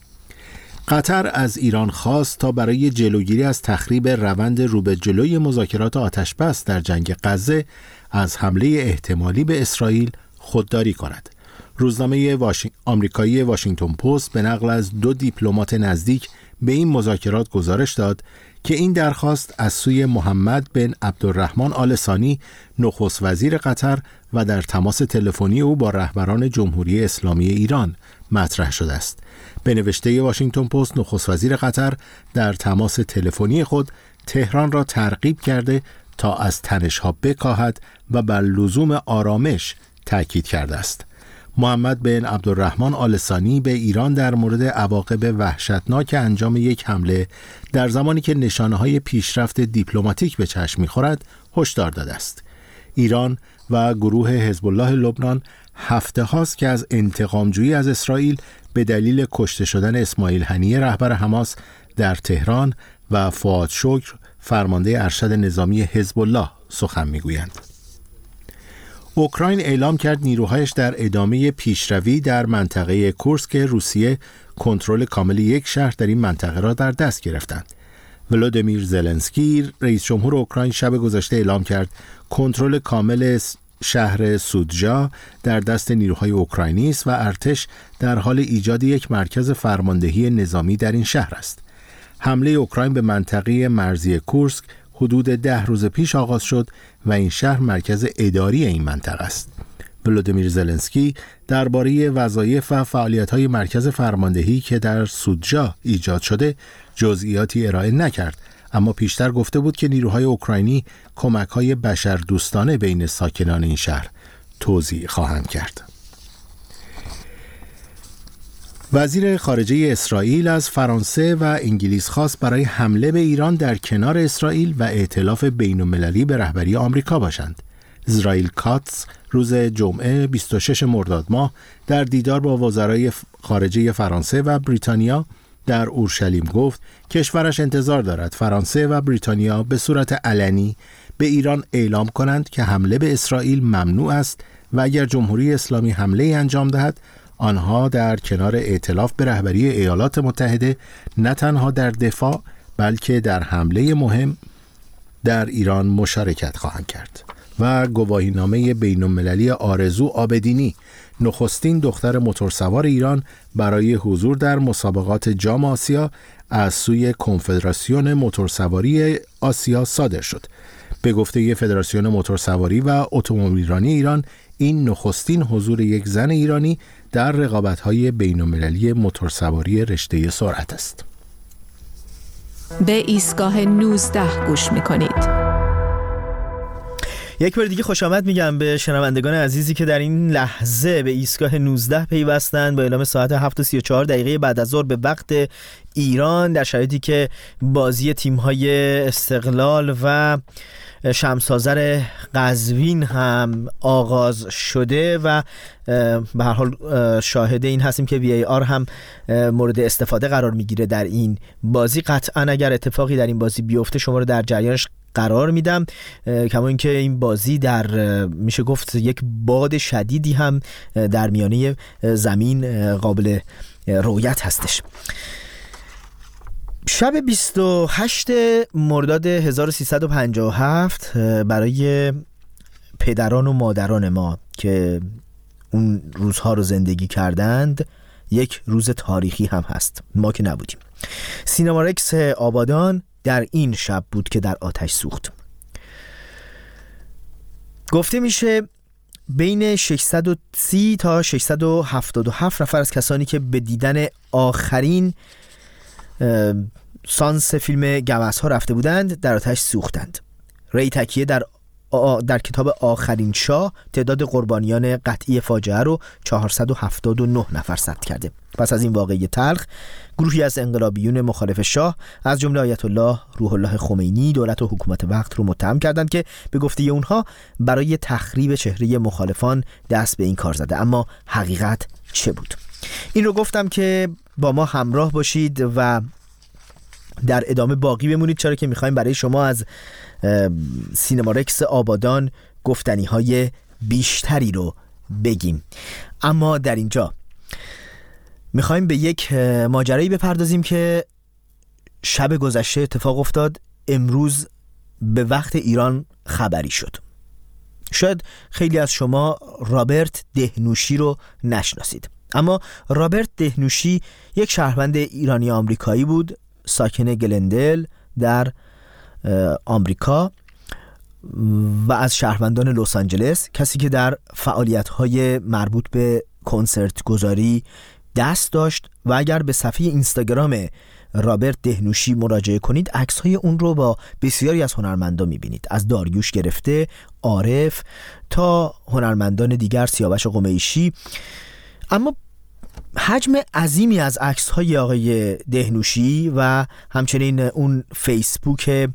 O: قطر از ایران خواست تا برای جلوگیری از تخریب روند رو به جلوی مذاکرات آتشبس در جنگ غزه از حمله احتمالی به اسرائیل خودداری کند. روزنامه واشنگ... آمریکایی واشنگتن پست به نقل از دو دیپلمات نزدیک به این مذاکرات گزارش داد که این درخواست از سوی محمد بن عبدالرحمن آل ثانی نخست وزیر قطر و در تماس تلفنی او با رهبران جمهوری اسلامی ایران مطرح شده است. به نوشته واشنگتن پست، نخست وزیر قطر در تماس تلفنی خود تهران را ترغیب کرده تا از تنش‌ها بکاهد و بر لزوم آرامش تأکید کرده است. محمد بن عبدالرحمن آل ثانی به ایران در مورد عواقب وحشتناک انجام یک حمله در زمانی که نشانه‌های پیشرفت دیپلماتیک به چشم می‌خورد هشدار داده است. ایران و گروه حزب الله لبنان هفته هاست که از انتقامجویی از اسرائیل به دلیل کشته شدن اسماعیل هنیه رهبر حماس در تهران و فؤاد شکر فرمانده ارشد نظامی حزب الله سخن می‌گویند. اوکراین اعلام کرد نیروهایش در ادامه پیشروی در منطقه کورسک روسیه کنترل کامل یک شهر در این منطقه را در دست گرفتند. ولودیمیر زلنسکی رئیس جمهور اوکراین شب گذشته اعلام کرد کنترل کامل شهر سودجا در دست نیروهای اوکراینی است و ارتش در حال ایجاد یک مرکز فرماندهی نظامی در این شهر است. حمله اوکراین به منطقه مرزی کورسک حدود ده روز پیش آغاز شد و این شهر مرکز اداری این منطقه است. ولودیمیر زلنسکی درباره وظایف و فعالیت‌های مرکز فرماندهی که در سودجا ایجاد شده جزئیاتی ارائه نکرد، اما پیشتر گفته بود که نیروهای اوکراینی کمک‌های بشردوستانه بین ساکنان این شهر توزیع خواهند کرد. وزیر خارجه اسرائیل از فرانسه و انگلیس خواست برای حمله به ایران در کنار اسرائیل و ائتلاف بین‌المللی به رهبری آمریکا باشند. اسرائیل کاتس روز جمعه بیست و ششم مرداد ماه در دیدار با وزرای خارجه فرانسه و بریتانیا در اورشلیم گفت کشورش انتظار دارد فرانسه و بریتانیا به صورت علنی به ایران اعلام کنند که حمله به اسرائیل ممنوع است و اگر جمهوری اسلامی حمله انجام دهد آنها در کنار ائتلاف به رهبری ایالات متحده نه تنها در دفاع بلکه در حمله مهم در ایران مشارکت خواهند کرد. و گواهینامه بین‌المللی آرزو آبدینی، نخستین دختر موتورسوار ایران برای حضور در مسابقات جام آسیا از سوی کنفدراسیون موتورسواری آسیا صادر شد. به گفته فدراسیون موتورسواری و اتومبیلرانی ایران، این نخستین حضور یک زن ایرانی در رقابت‌های بین‌المللی موتورسواری رشته سرعت است.
C: به ایستگاه نوزده گوش می‌کنید.
A: یک بار دیگه خوش آمد میگم به شنوندگان عزیزی که در این لحظه به ایستگاه نوزده پیوستند. با اعلام ساعت هفت و سی و چهار دقیقه بعد از ظهر به وقت ایران، در شرایطی که بازی تیم‌های استقلال و شمس‌آذر قزوین هم آغاز شده و به هر حال شاهد این هستیم که وی ای آر هم مورد استفاده قرار میگیره در این بازی. قطعا اگر اتفاقی در این بازی بیفته شما رو در جریانش قرار میدم، کما اینکه این بازی در میشه گفت یک باد شدیدی هم در میانه زمین قابل رؤیت هستش. شب بیست و هشتم مرداد هزار و سیصد و پنجاه و هفت برای پدران و مادران ما که اون روزها رو زندگی کردند یک روز تاریخی هم هست. ما که نبودیم. سینمارکس آبادان در این شب بود که در آتش سوخت. گفته میشه بین ششصد و سی تا ششصد و هفتاد و هفت نفر از کسانی که به دیدن آخرین سانس فیلم گوزها رفته بودند در آتش سوختند. ری تکیه در آ... در کتاب آخرین شاه تعداد قربانیان قطعی فاجعه رو چهارصد و هفتاد و نه نفر ثبت کرده. پس از این واقعه تلخ، گروهی از انقلابیون مخالف شاه از جمله آیت الله روح الله خمینی دولت و حکومت وقت رو متهم کردند که به گفته اونها برای تخریب چهره مخالفان دست به این کار زده. اما حقیقت چه بود؟ این رو گفتم که با ما همراه باشید و در ادامه باقی بمونید، چرا که میخوایم برای شما از سینمارکس آبادان گفتنی های بیشتری رو بگیم. اما در اینجا میخوایم به یک ماجرایی بپردازیم که شب گذشته اتفاق افتاد. امروز به وقت ایران خبری شد. شاید خیلی از شما رابرت دهنوشی رو نشناسید، اما رابرت دهنوشی یک شهروند ایرانی آمریکایی بود، ساکن گلندل در آمریکا و از شهروندان لس آنجلس، کسی که در فعالیت‌های مربوط به کنسرت گذاری دست داشت و اگر به صفحه اینستاگرام رابرت دهنوشی مراجعه کنید عکس‌های اون رو با بسیاری از هنرمندان می‌بینید، از داریوش گرفته عارف تا هنرمندان دیگر، سیاوش قمیشی. اما حجم عظیمی از عکس‌های آقای دهنوشی و همچنین اون فیسبوک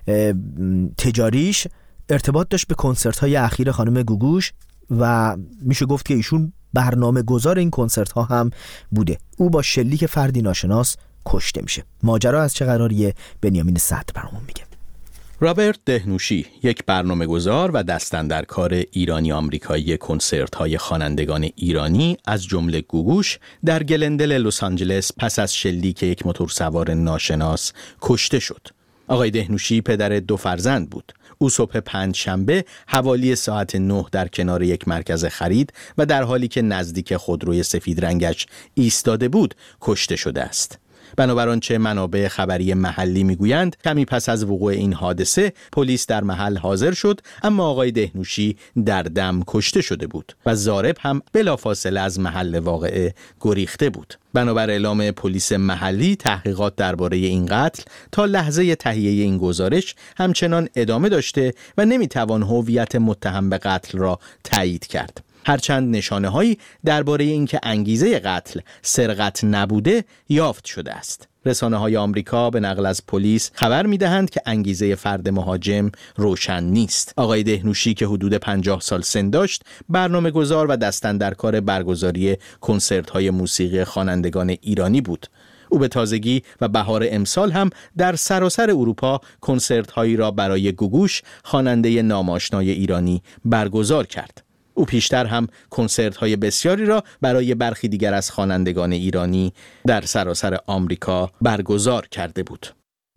A: تجاریش ارتباط داشت به کنسرت‌های اخیر خانم گوگوش و میشه گفت که ایشون برنامه گذار این کنسرت ها هم بوده. او با شلیک فردی ناشناس کشته میشه. ماجرا از چه قراریه؟ بنیامین صدر برامون میگه.
P: رابرت دهنوشی، یک برنامه‌گذار و دست‌اندرکار ایرانی آمریکایی کنسرت‌های خوانندگان ایرانی از جمله گوگوش در گلندل لس آنجلس پس از شلیک یک موتورسوار ناشناس کشته شد. آقای دهنوشی پدر دو فرزند بود. او صبح پنجشنبه حوالی ساعت نه در کنار یک مرکز خرید و در حالی که نزدیک خودروی سفید رنگش ایستاده بود کشته شده است. بنابر آنچه منابع خبری محلی میگویند کمی پس از وقوع این حادثه پلیس در محل حاضر شد، اما آقای دهنوشی در دم کشته شده بود و ضارب هم بلافاصله از محل واقعه گریخته بود. بنابر اعلام پلیس محلی تحقیقات درباره این قتل تا لحظه تهیه این گزارش همچنان ادامه داشته و نمیتوان هویت متهم به قتل را تایید کرد. هرچند نشانه هایی درباره اینکه انگیزه قتل سرقت نبوده یافت شده است. رسانه های آمریکا به نقل از پلیس خبر می دهند که انگیزه فرد مهاجم روشن نیست. آقای دهنوشی که حدود پنجاه سال سن داشت، برنامه گذار و دست‌اندرکار برگزاری کنسرت های موسیقی خوانندگان ایرانی بود. او به تازگی و بهار امسال هم در سراسر اروپا کنسرت هایی را برای گوگوش، خواننده ناماشنای ایرانی، برگزار کرد. او پیشتر هم کنسرت های بسیاری را برای برخی دیگر از خوانندگان ایرانی در سراسر آمریکا برگزار کرده بود.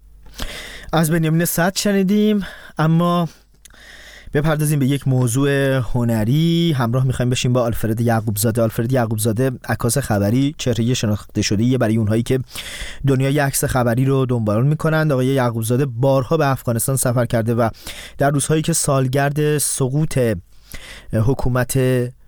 A: از بنیامین صدر شنیدیم، اما بپردازیم به یک موضوع هنری. همراه می‌خوایم بشیم با آلفرد یعقوبزاده. آلفرد یعقوبزاده عکاس خبری، چهره شناخته شده‌ای برای اونهایی که دنیای عکس خبری رو دنبال می‌کنند. آقای یعقوبزاده بارها به افغانستان سفر کرده و در روزهایی که سالگرد سقوط حکومت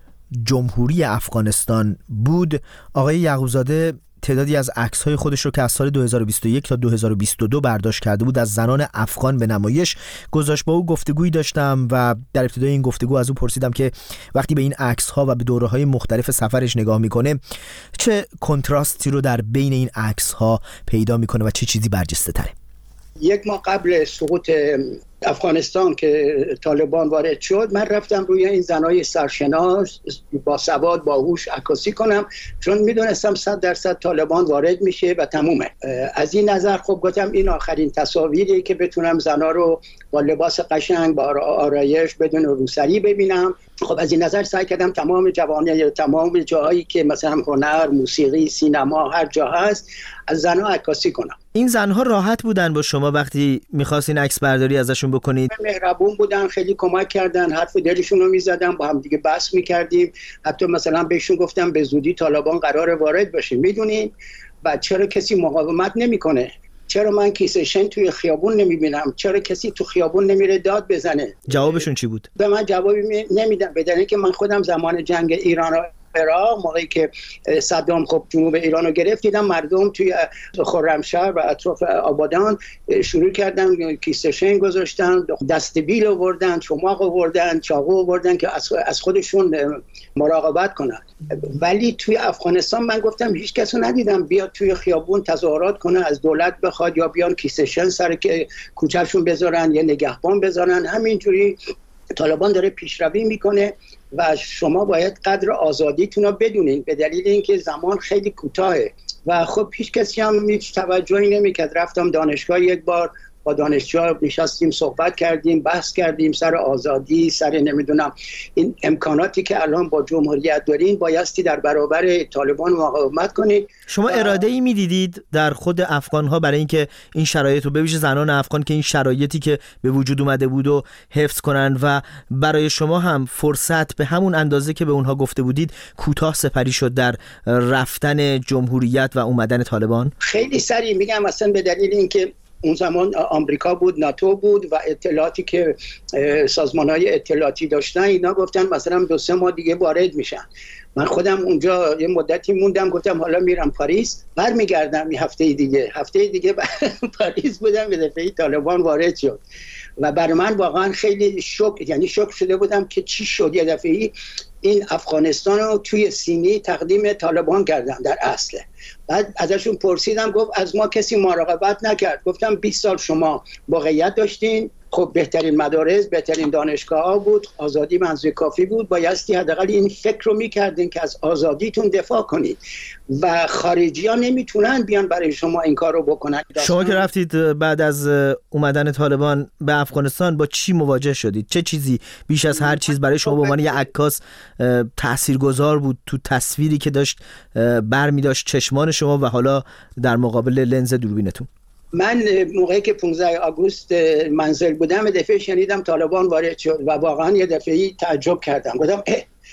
A: جمهوری افغانستان بود، آقای یعقوبزاده تعدادی از عکس‌های خودش رو که از سال دو هزار و بیست و یک تا دو هزار و بیست و دو برداشت کرده بود از زنان افغان به نمایش گذاشت. با او گفتگویی داشتم و در ابتدای این گفتگو از او پرسیدم که وقتی به این عکس‌ها و به دوره‌های مختلف سفرش نگاه می‌کنه چه کنتراستی رو در بین این عکس‌ها پیدا می‌کنه و چه چیزی برجسته تره.
Q: یک ماه قبل سقوط افغانستان که طالبان وارد شد، من رفتم روی این زنای سرشناس با سواد باهوش عکاسی کنم، چون میدونستم صد درصد طالبان وارد میشه و تمومه. از این نظر خب گفتم این آخرین تصاویری که بتونم زنا رو با لباس قشنگ با آرایش بدون روسری ببینم. خب از این نظر سعی کردم تمام جوانه یا تمام جاهایی که مثلا هنر، موسیقی، سینما هر جا هست از زنها عکاسی کنم.
A: این زنها راحت بودن با شما وقتی می‌خواستین عکس برداری ازشون بکنید؟
Q: مهربون بودن، خیلی کمک کردن، حرف دلشون رو می‌زدن، با هم دیگه بحث می‌کردیم. حتی مثلا بهشون گفتم به زودی طالبان قراره وارد بشه، میدونین و چرا کسی مقاومت نمی‌کنه؟ چرا من کیسه شن توی خیابون نمی‌بینم؟ چرا کسی تو خیابون نمیره داد بزنه؟
A: جوابشون چی بود؟
Q: به من جوابی نمیدن، بدون اینکه من خودم زمان جنگ ایران عراق موقعی که صدام خب جنوب ایران رو گرفت، دیدم مردم توی خرمشهر و اطراف آبادان شروع کردن کیسه شن گذاشتن، دستبیل آوردن، چماق آوردن، چاقو آوردن که از خودشون مراقبت کنن. ولی توی افغانستان من گفتم هیچ کس رو ندیدم بیاد توی خیابون تظاهرات کنه، از دولت بخواد یا بیان کیسه شن سر کوچه‌شون بذارن یا نگهبان بذارن. همینجوری طالبان داره پیشروی میکنه و شما باید قدر آزادیتون رو بدونین، به دلیل اینکه زمان خیلی کوتاهه و خب هیچ کسی هم هیچ توجهی نمیکرد. رفتم دانشگاه یک بار، با دانشجو نشستیم، صحبت کردیم، بحث کردیم سر آزادی، سر نمیدونم این امکاناتی که الان با جمهوریت دارین بایستی در برابر طالبان مقاومت کنید.
A: شما اراده ای میدیدید در خود افغان ها برای اینکه این شرایط رو، به ویژه زنان افغان که این شرایطی که به وجود اومده بود و حفظ کنن و برای شما هم فرصت به همون اندازه که به اونها گفته بودید کوتاه سپری شد در رفتن جمهوریت و اومدن طالبان؟
Q: خیلی سریع میگم، اصلا به دلیل اینکه اون زمان آمریکا بود، ناتو بود و اطلاعاتی که سازمان‌های اطلاعاتی داشتن اینا گفتن مثلا دو سه ماه دیگه وارد میشن. من خودم اونجا یه مدتی موندم، گفتم حالا میرم پاریس، برمیگردم این هفته دیگه هفته دیگه پاریس بودم، به دفعه طالبان وارد شد و برای من واقعا خیلی شوک، یعنی شوک شده بودم که چی شد. یه دفعه این افغانستان رو توی سینی تقدیم طالبان کردن در اصل. بعد ازشون پرسیدم، گفت از ما کسی مراقبت نکرد. گفتم بیست سال شما واقعیت داشتین، خب بهترین مدارس، بهترین دانشگاه ها بود، آزادی منظور کافی بود، بایستی حداقل این فکر رو میکردین که از آزادیتون دفاع کنید و خارجی ها نمیتونن بیان برای شما این کار رو بکنن.
A: شما که رفتید بعد از اومدن طالبان به افغانستان با چی مواجه شدید؟ چه چیزی بیش از هر چیز برای شما به عنوان یه عکاس تاثیرگذار بود تو تصویری که داشت برمی داشت چشمان شما و حالا در مقابل لنز دوربینتون؟
Q: من موقعی که پانزده آگوست منزل بودم، یه دفعه شنیدم طالبان وارد شد و واقعا یه دفعه تعجب کردم. گفتم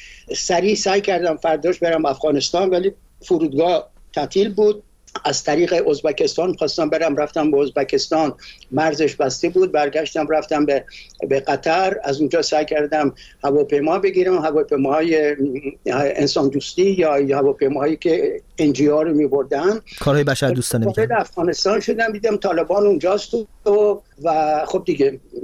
Q: سریع سعی کردم فرداش برم افغانستان، ولی فرودگاه تعطیل بود. از طریق ازبکستان خواستم برم، رفتم به ازبکستان، مرزش بسته بود. برگشتم رفتم به به قطر، از اونجا سعی کردم هواپیما بگیرم، هواپیماهای انسان دوستی یا هواپیماهایی که انجی‌آر رو می‌بردن،
A: کارهای بشر دوستانه.
Q: وارد افغانستان شدم، دیدم طالبان اونجاست و, و خب دیگه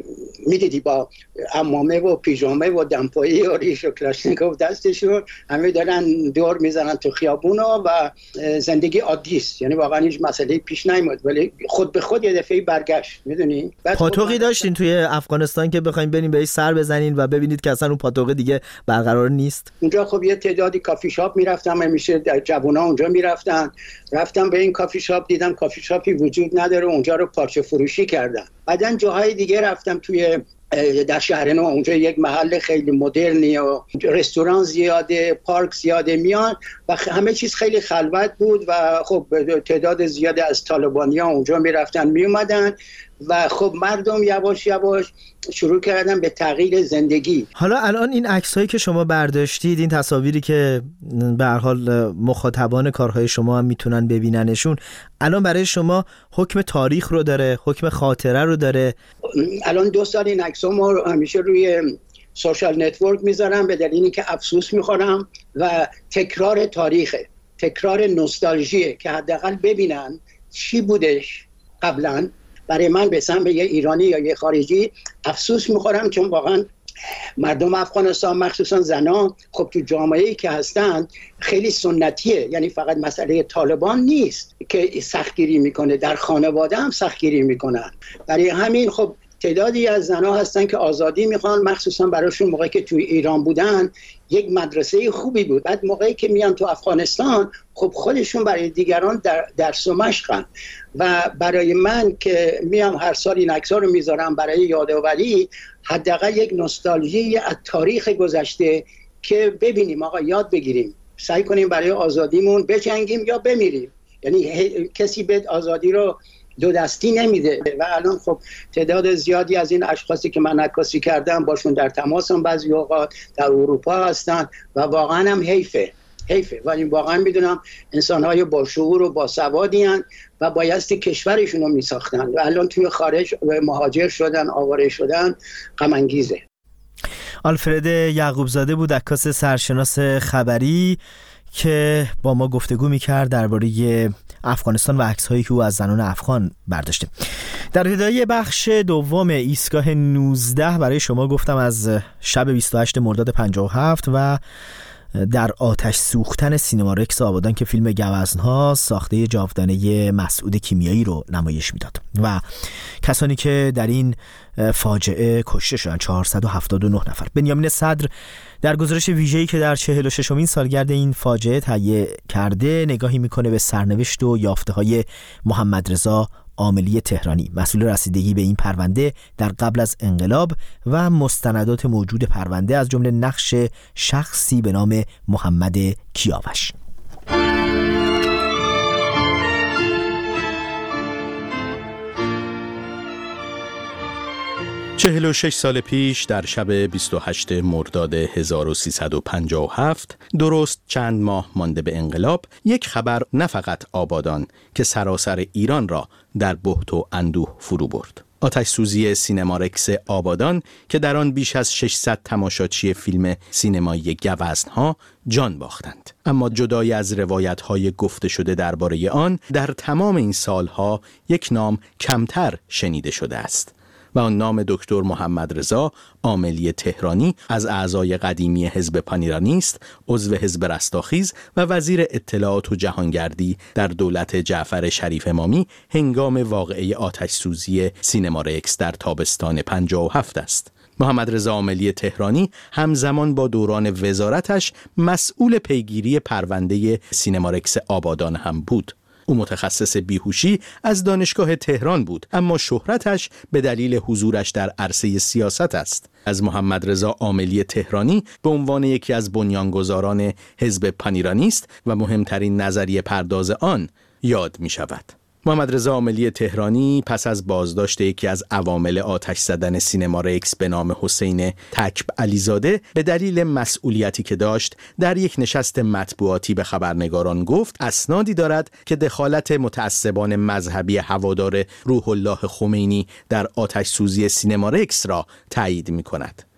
Q: میدیدی با عمامه و پیژامه و دمپایی و ریش و کلاشنیکوف دستشون همه دارن دور میزنن تو خیابونا و زندگی عادی است، یعنی واقعا هیچ مسئله پیش نیامد، ولی خود به خود یه دفعه برگشت. میدونی
A: پاتوقی داشتین توی افغانستان که بخواید برین بهش سر بزنین و ببینید که اصلا اون پاتوق دیگه برقرار نیست؟
Q: اونجا خب یه تعدادی کافی شاپ میرفتم، همیشه جوونا اونجا میرفتن. رفتم به این کافی شاپ، دیدم کافی شاپی وجود نداره، اونجا رو پارچه فروشی کردن. بعدن جاهای دیگه رفتم توی در شهر نو، اونجا یک محل خیلی مدرنی و رستوران زیاده، پارک زیاده میان و همه چیز خیلی خلوت بود و خب تعداد زیادی از طالبانی‌ها اونجا میرفتن میومدن و خب مردم یواش یواش شروع کردن به تغییر زندگی.
A: حالا الان این عکسایی که شما برداشتید، این تصاویری که به هر حال مخاطبان کارهای شما هم میتونن ببیننشون، الان برای شما حکم تاریخ رو داره، حکم خاطره رو داره؟
Q: الان دو سال این عکس‌ها رو همیشه روی سوشال نتورک میذارم به دلیلی که افسوس میخورم و تکرار تاریخه، تکرار نوستالژیه که حداقل ببینن چی بودش قبلا. برای من به سمت یه ایرانی یا یه خارجی افسوس میخورم، چون واقعا مردم افغانستان مخصوصا زنان خب تو جامعه‌ای که هستن خیلی سنتیه، یعنی فقط مسئله طالبان نیست که سختگیری میکنه، در خانواده هم سختگیری میکنن. برای همین خب تعدادی از زنها هستن که آزادی میخوان، مخصوصا براشون موقعی که توی ایران بودن یک مدرسه خوبی بود، بعد موقعی که میان تو افغانستان خب خودشون برای دیگران در درس و مشقن. و برای من که میام هر سال این عکس‌ها رو میذارم برای یادآوری، حداقل یک نوستالژی از تاریخ گذشته که ببینیم، آقا یاد بگیریم، سعی کنیم برای آزادیمون بجنگیم یا بمیریم. یعنی کسی به آزادی رو دو دستی نمیده و الان خب تعداد زیادی از این اشخاصی که من عکاسی کردم باشون در تماسم، بعضی اوقات در اروپا هستن و واقعا هم حیفه حیفه ولی واقعا میدونم انسان‌های با شعور و با سوادی هستند و بایستی کشورشون رو میساختن و الان توی خارج مهاجر شدن، آواره شدن، غم انگیزه.
A: آلفرد یعقوبزاده بود، عکاس سرشناس خبری که با ما گفتگو میکرد درباره افغانستان و عکس‌هایی که او از زنان افغان برداشته. در ابتدای بخش دوم ایستگاه نوزده برای شما گفتم از شب بیست و هشتم مرداد پنجاه و هفت و در آتش سوختن سینما رکس آبادان که فیلم گوزن‌ها ساخته جاودانه مسعود کیمیایی رو نمایش میداد و کسانی که در این فاجعه کشته شدن چهارصد و هفتاد و نه نفر. بنیامین صدر در گزارش ویژه‌ای که در چهل و ششمین سالگرد این فاجعه تهیه کرده نگاهی میکنه به سرنوشت و یافته‌های محمد رضا عاملی تهرانی، مسئول رسیدگی به این پرونده در قبل از انقلاب و مستندات موجود پرونده، از جمله نقش شخصی به نام محمد کیاوش.
P: چهل و شش سال پیش در شب بیست و هشتم مرداد هزار و سیصد و پنجاه و هفت، درست چند ماه مانده به انقلاب، یک خبر نه فقط آبادان که سراسر ایران را در بهت و اندوه فرو برد. آتش سوزی سینما رکس آبادان که در آن بیش از ششصد تماشاچی فیلم سینمایی گوزن‌ها جان باختند. اما جدای از روایت‌های گفته شده درباره آن، در تمام این سالها یک نام کمتر شنیده شده است و آن نام دکتر محمد رضا عاملی تهرانی، از اعضای قدیمی حزب پانیرانیست، عضو حزب رستاخیز و وزیر اطلاعات و جهانگردی در دولت جعفر شریف امامی هنگام واقعه آتش سوزی سینما رکس در تابستان پنجاه و هفت است. محمد رضا عاملی تهرانی همزمان با دوران وزارتش مسئول پیگیری پرونده سینما رکس آبادان هم بود. او متخصص بیهوشی از دانشگاه تهران بود، اما شهرتش به دلیل حضورش در عرصه سیاست است. از محمد رضا عاملی تهرانی به عنوان یکی از بنیانگذاران حزب پانیرانیست و مهمترین نظریه پرداز آن یاد می شود. محمد رضا عاملی تهرانی پس از بازداشت یکی از عوامل آتش زدن سینما رکس به نام حسین تکب علیزاده به دلیل مسئولیتی که داشت در یک نشست مطبوعاتی به خبرنگاران گفت اسنادی دارد که دخالت متعصبان مذهبی هوادار روح الله خمینی در آتش سوزی سینما رکس را تایید می کند.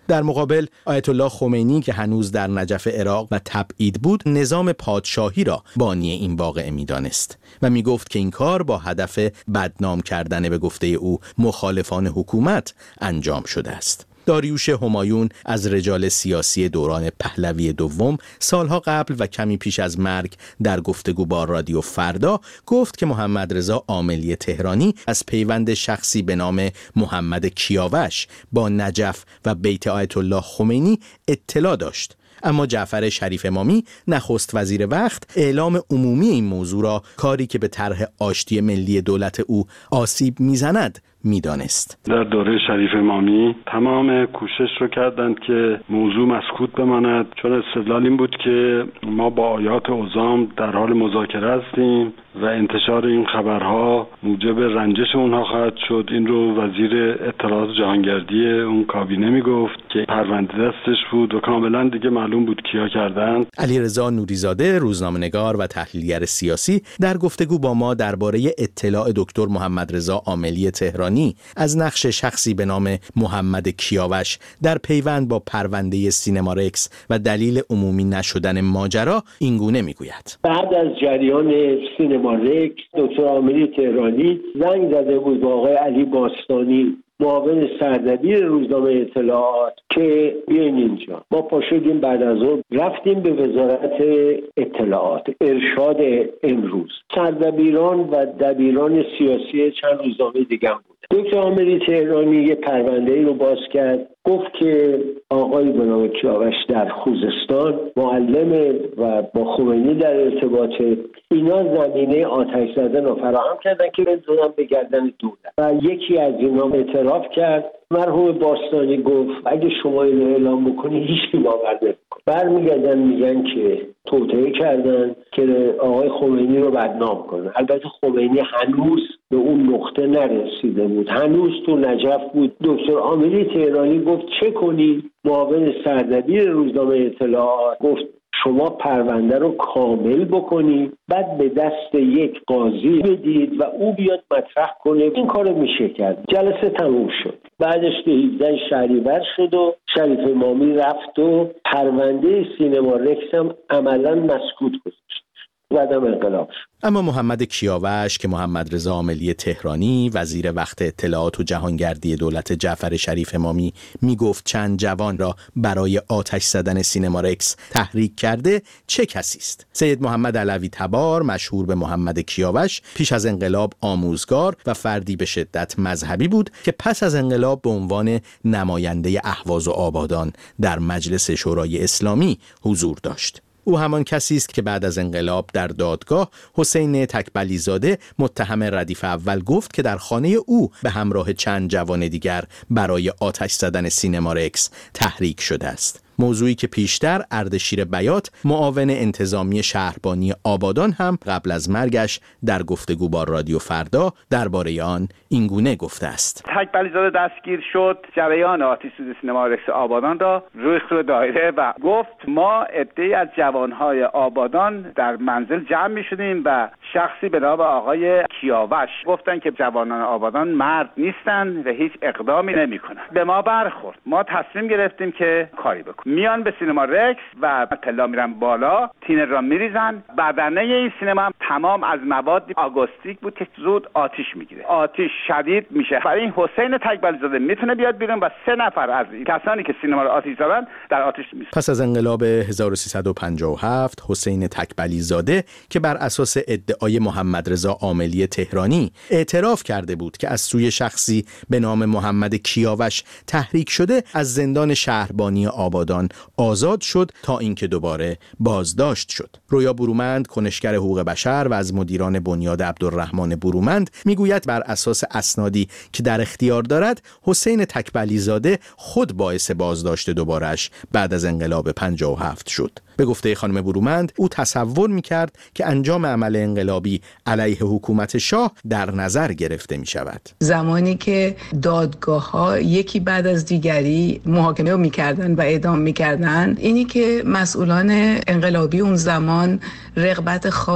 P: در مقابل آیت الله خمینی که هنوز در نجف عراق و تبعید بود، نظام پادشاهی را بانی این واقعه می‌دانست و می‌گفت که این کار با هدف بدنام کردن به گفته او مخالفان حکومت انجام شده است. داریوش همایون از رجال سیاسی دوران پهلوی دوم سالها قبل و کمی پیش از مرگ در گفتگو با رادیو فردا گفت که محمد رضا عاملی تهرانی از پیوند شخصی به نام محمد کیاوش با نجف و بیت آیت الله خمینی اطلاع داشت. اما جعفر شریف امامی نخست وزیر وقت اعلام عمومی این موضوع را کاری که به طرح آشتی ملی دولت او آسیب میزند میدانست.
R: در دوره شریف امامی تمام کوشش رو کردند که موضوع مسکوت بماند، چون استدلال این بود که ما با آیات عظام در حال مذاکره هستیم و انتشار این خبرها موجب رنجش اونها خواهد شد. این رو وزیر اطلاعات جهانگردی اون کابینه میگفت که پرونده دستش بود و کاملا دیگه معلوم بود کیا کردند.
P: علیرضا نوریزاده، روزنامه‌نگار و تحلیلگر سیاسی، در گفتگو با ما درباره اطلاع دکتر محمد رضا عاملی تهرانی از نقش شخصی به نام محمد کیاوش در پیوند با پرونده سینمارکس و دلیل عمومی نشدن ماجرا اینگونه میگوید.
S: بعد از جریان سینمارکس دکتر عاملی تهرانی زنگ زده بود با آقای علی باستانی، معاون سردبیر روزنامه اطلاعات، که بیاین اینجا. ما پا شدیم بعد از اون رفتیم به وزارت اطلاعات. ارشاد امروز سردبیران و دبیران سیاسی چند روزنامه دیگه هم بود. دکتر عاملی تهرانی یه پرونده‌ای رو باز کرد، گفت که آقای به نام کیاوش در خوزستان معلم و با خمینی در ارتباطه، اینا زمینه آتش زدن رو فراهم کردن که بزنن به گردن دولت و یکی از اینا اعتراف کرد. مرحوم باستانی گفت اگه شما اینو اعلام بکنی هیچ کی باور نمیکنه. برمیگردن میگن که توطئه کردن که آقای خمینی رو بدنام کنن. البته خمینی هنوز به اون نقطه نرسیده بود، هنوز تو نجف بود. دکتر عاملی تهرانی گفت چه کنی؟ معاون سردبیر روزنامه اطلاعات گفت شما پرونده رو کامل بکنید، بعد به دست یک قاضی بدید و او بیاد مطرح کنه. این کارو میشه کرد. جلسه تموم شد. بعدش که هفدهم شهریور شد و شریف امامی رفت و پرونده سینمارکس هم عملا مسکوت گذاشت. بعدم انقلاب شد.
P: اما محمد کیاوش که محمد رضا عاملی تهرانی وزیر وقت اطلاعات و جهانگردی دولت جعفر شریف امامی میگفت چند جوان را برای آتش زدن سینمارکس تحریک کرده، چه کسی است؟ سید محمد علوی تبار، مشهور به محمد کیاوش، پیش از انقلاب آموزگار و فردی به شدت مذهبی بود که پس از انقلاب به عنوان نماینده اهواز و آبادان در مجلس شورای اسلامی حضور داشت. او همان کسی است که بعد از انقلاب در دادگاه حسین تکبلی زاده متهم ردیف اول گفت که در خانه او به همراه چند جوان دیگر برای آتش زدن سینمارکس تحریک شده است. موضوعی که پیشتر اردشیر بیات، معاون انتظامی شهربانی آبادان، هم قبل از مرگش در گفتگو با رادیو فردا درباره آن اینگونه گفته است.
T: تکبلی زاده دستگیر شد، جریان آتش سوزی سینمارکس آبادان را روی خود دایره و گفت ما عده‌ای از جوانهای آبادان در منزل جمع می شدیم و شخصی به نام آقای کیاوش گفتن که جوانان آبادان مرد نیستن و هیچ اقدامی نمی کنن. به ما برخورد. ما تصمیم گرفتیم که کاری بکنیم. میان به سینما رکس و پلا میرن بالا، تینر را میریزن. بدنه این سینما هم تمام از مواد آگوستیک بود که زود آتش میگیره. آتش شدید میشه. برای این حسین تکبلی زاده میتونه بیاد بیرون و سه نفر از کسانی که سینما رو آتش زدن در آتش میسوزن.
P: پس از انقلاب هزار و سیصد و پنجاه و هفت حسین تکبلی زاده که بر اساس ادعای محمد رضا عاملی تهرانی اعتراف کرده بود که از سوی شخصی به نام محمد کیاوش تحریک شده، از زندان شهربانی آبادان آزاد شد تا اینکه دوباره بازداشت شد. رویا برومند، کنشگر حقوق بشر و از مدیران بنیاد عبدالرحمن برومند، میگوید بر اساس اسنادی که در اختیار دارد حسین تکبلی زاده خود باعث بازداشت دوبارش بعد از انقلاب پنجاه و هفت شد. به گفته خانم برومند، او تصور میکرد که انجام عمل انقلابی علیه حکومت شاه در نظر گرفته میشود.
U: زمانی که دادگاه ها یکی بعد از دیگری محاکمه میکردن و اعدام میکردن، اینی که مسئولان انقلابی اون زمان رغبت خاصی به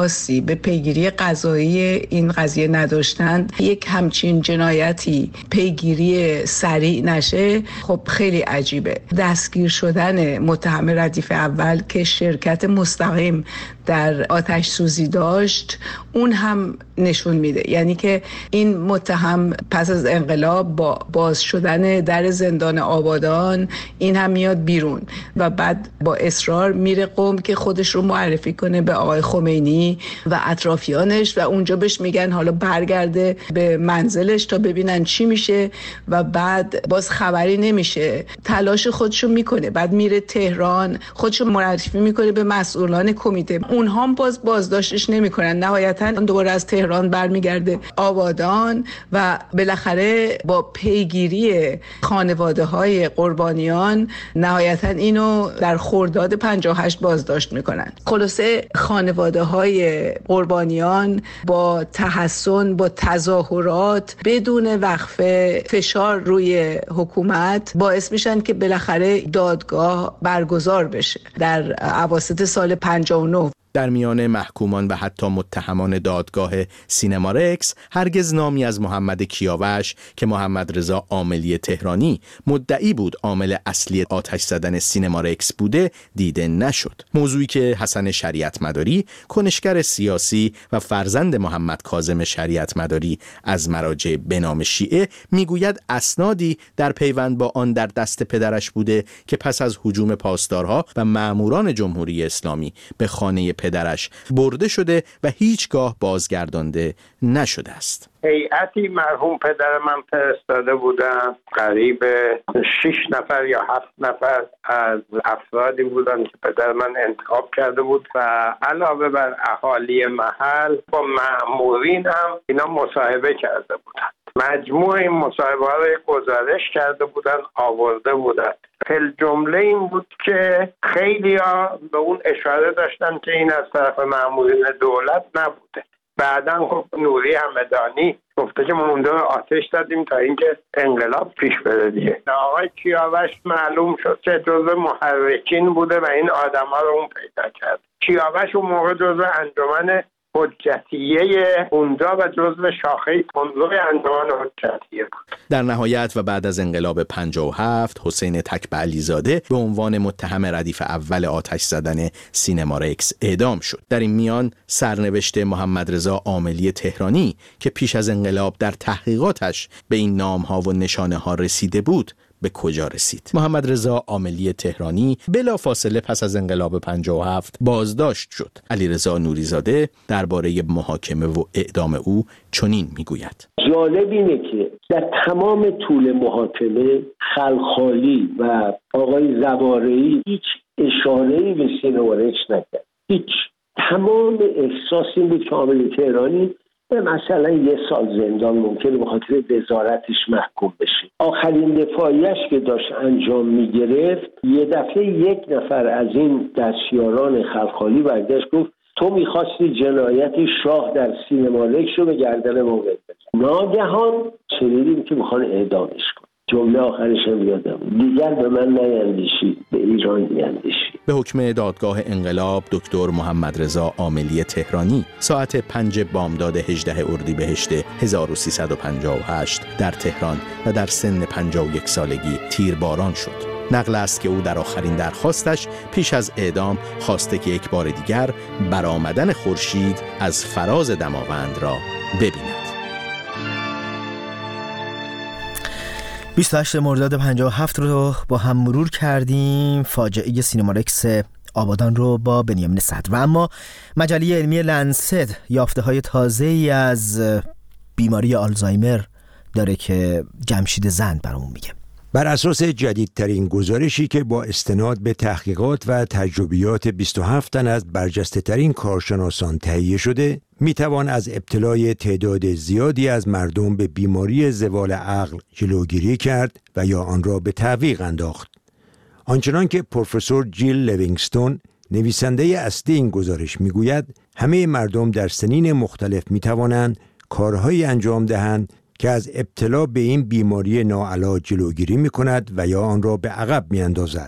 U: به پیگیری قضایی این قضیه نداشتند، یک همچین جنایتی پیگیری سریع نشه، خب خیلی عجیبه. دستگیر شدن متهم ردیف اول که شرکت مستقیم در آتش سوزی داشت، اون هم نشون میده یعنی که این متهم پس از انقلاب با باز شدن در زندان آبادان این هم میاد بیرون و بعد با اصرار میره قم که خودش رو معرفی کنه به آقای خمینی و اطرافیانش و اونجا بهش میگن حالا برگرده به منزلش تا ببینن چی میشه و بعد باز خبری نمیشه. تلاش خودشو میکنه، بعد میره تهران، خودشو معرفی میکنه به مسئولان کمیته، اونها هم باز بازداشتش نمیکنن. نهایتا دوباره از تهران برمیگرده آبادان و بالاخره با پیگیری خانواده های قربانیان نهایتا اینو در خرداد پنجاه و هشت بازداشت میکنن. خلاصه خانواده های قربانیان با تحسن، با تظاهرات بدون وقفه فشار روی حکومت باعث میشن که بالاخره دادگاه برگزار بشه در اواسط سال پنجاه و نه.
P: در میان محکومان و حتی متهمان دادگاه سینمارکس هرگز نامی از محمد کیاوش که محمد رضا عاملی تهرانی مدعی بود عامل اصلی آتش زدن سینمارکس بوده دیده نشد. موضوعی که حسن شریعت مداری، کنشگر سیاسی و فرزند محمد کاظم شریعت مداری از مراجع به نام شیعه میگوید اسنادی در پیوند با آن در دست پدرش بوده که پس از هجوم پاسدارها و ماموران جمهوری اسلامی به خانه پدرش برده شده و هیچگاه بازگردانده نشده است.
S: هیئتی مرحوم پدر من فرستاده بودن، قریب شش نفر یا هفت نفر از افرادی بودن که پدر من انتخاب کرده بود و علاوه بر اهالی محل با مأمورین هم اینا مصاحبه کرده بودن. مجموع این مصاحبه ها رو گزارش کرده بودن، آورده بودن. فل جمله این بود که خیلی ها به اون اشاره داشتن که این از طرف مأمورین دولت نبوده. بعداً خب نوری همدانی گفته که ما اونجا آتش دادیم تا اینکه انقلاب پیش بره دیگه. آقای کیاوش معلوم شد که جزو محرکین بوده و این آدم ها رو اون پیدا کرد. کیاوش اون موقع جزو انجمن حجتیه اونجا و جزو شاخه تندروی انجمن حجتیه بود.
P: در نهایت و بعد از انقلاب پنجاه و هفت حسین تکبه علیزاده به عنوان متهم ردیف اول آتش زدن سینمارکس اعدام شد. در این میان سرنوشت محمد رضا عاملی تهرانی که پیش از انقلاب در تحقیقاتش به این نام‌ها و نشانه‌ها رسیده بود به کجا رسید؟ محمد رضا عاملی تهرانی بلا فاصله پس از انقلاب پنجاه و هفت بازداشت شد. علیرضا نوریزاده درباره محاکمه و اعدام او چنین میگوید:
S: جالب اینه که در تمام طول محاکمه خلخالی و آقای زوارعی هیچ اشاره‌ای به سینمارکس نکرد. هیچ. تمام احساس این بود که عاملی تهرانی مثلا یه سال زندان ممکنه به خاطر وزارتش محکوم بشه. آخرین دفاعیش که داشت انجام میگرفت یه دفعه یک نفر از این دستیاران خلخالی برگشت گفت تو میخواستی جنایت شاه در سینمارکس رو به گردن ما بزنی. ناگهان شنیدیم که میخوان اعدامش کن. جمله آخرش هم یادم دیگر به من نیندیشی، به ایران نیندیشی.
P: به حکم دادگاه انقلاب دکتر محمد رضا عاملی تهرانی ساعت پنج بامداد هجدهم اردیبهشت هزار و سیصد و پنجاه و هشت در تهران و در سن پنجاه و یک سالگی تیرباران شد. نقل است که او در آخرین درخواستش پیش از اعدام خواسته که یک بار دیگر برآمدن خورشید از فراز دماوند را ببیند.
A: بیست و هشتم مرداد پنجاه و هفت رو با هم مرور کردیم، فاجعه سینمارکس آبادان رو با بنیامین صدر. و اما مجله علمی لنست یافته های تازه ای از بیماری آلزایمر داره که جمشید زند برامون میگه.
D: بر اساس جدیدترین گزارشی که با استناد به تحقیقات و تجربیات بیست و هفت تن از برجسته ترین کارشناسان تهیه شده، میتوان از ابتلای تعداد زیادی از مردم به بیماری زوال عقل جلوگیری کرد و یا آن را به تعویق انداخت. آنچنان که پروفسور جیل لیوینگستون نویسنده اصلی این گزارش میگوید، همه مردم در سنین مختلف میتوانند کارهایی انجام دهند که از ابتلا به این بیماری ناعلاج جلوگیری می کند و یا آن را به عقب می اندازد.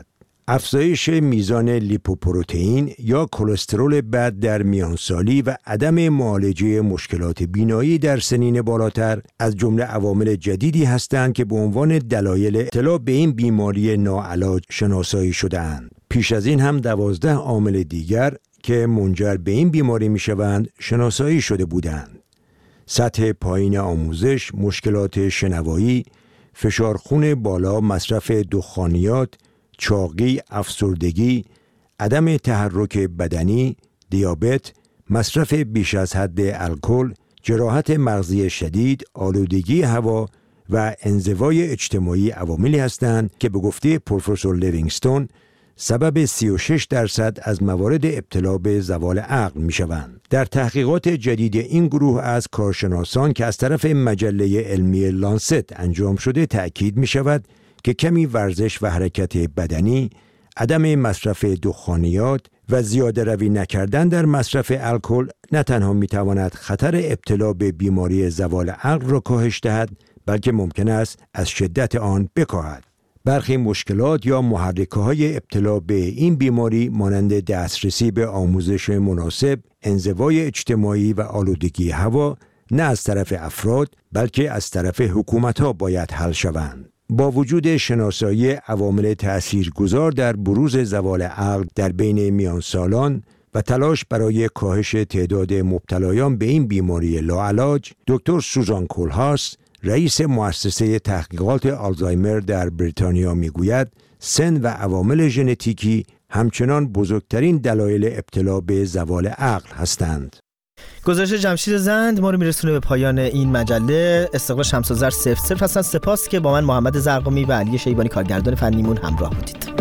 D: افزایش میزان لیپوپروتئین یا کلسترول بد در میانسالی و عدم معالجه مشکلات بینایی در سنین بالاتر از جمله عوامل جدیدی هستند که به عنوان دلایل ابتلا به این بیماری ناعلاج شناسایی شده‌اند. پیش از این هم دوازده عامل دیگر که منجر به این بیماری میشوند شناسایی شده بودند. سطح پایین آموزش، مشکلات شنوایی، فشار خون بالا، مصرف دخانیات، چاقی، افسردگی، عدم تحرک بدنی، دیابت، مصرف بیش از حد الکل، جراحت مغزی شدید، آلودگی هوا و انزوای اجتماعی عواملی هستند که به گفته پروفسور لیوینگستون سبب سی و شش درصد از موارد ابتلا به زوال عقل می شوند. در تحقیقات جدید این گروه از کارشناسان که از طرف مجله علمی لانست انجام شده تأکید می شود که کمی ورزش و حرکت بدنی، عدم مصرف دخانیات و زیاده روی نکردن در مصرف الکل نه تنها می تواند خطر ابتلا به بیماری زوال عقل را کاهش دهد، بلکه ممکن است از شدت آن بکاهد. برخی مشکلات یا محرک‌های ابتلا به این بیماری مانند دسترسی به آموزش مناسب، انزوای اجتماعی و آلودگی هوا نه از طرف افراد بلکه از طرف حکومت‌ها باید حل شوند. با وجود شناسایی عوامل تأثیرگذار در بروز زوال عقل در بین میانسالان و تلاش برای کاهش تعداد مبتلایان به این بیماری لاعلاج، دکتر سوزان کولهاس، رئیس مؤسسه تحقیقات آلزایمر در بریتانیا میگوید سن و عوامل ژنتیکی همچنان بزرگترین دلایل ابتلا به زوال عقل هستند.
A: گزارش جمشید زند ما رو میرسونه به پایان این مجله. استقلال شمس آذر صفر صفر هستن. سپاس که با من محمد زرقامی و علی شیبانی کارگردان فنیمون همراه بودید.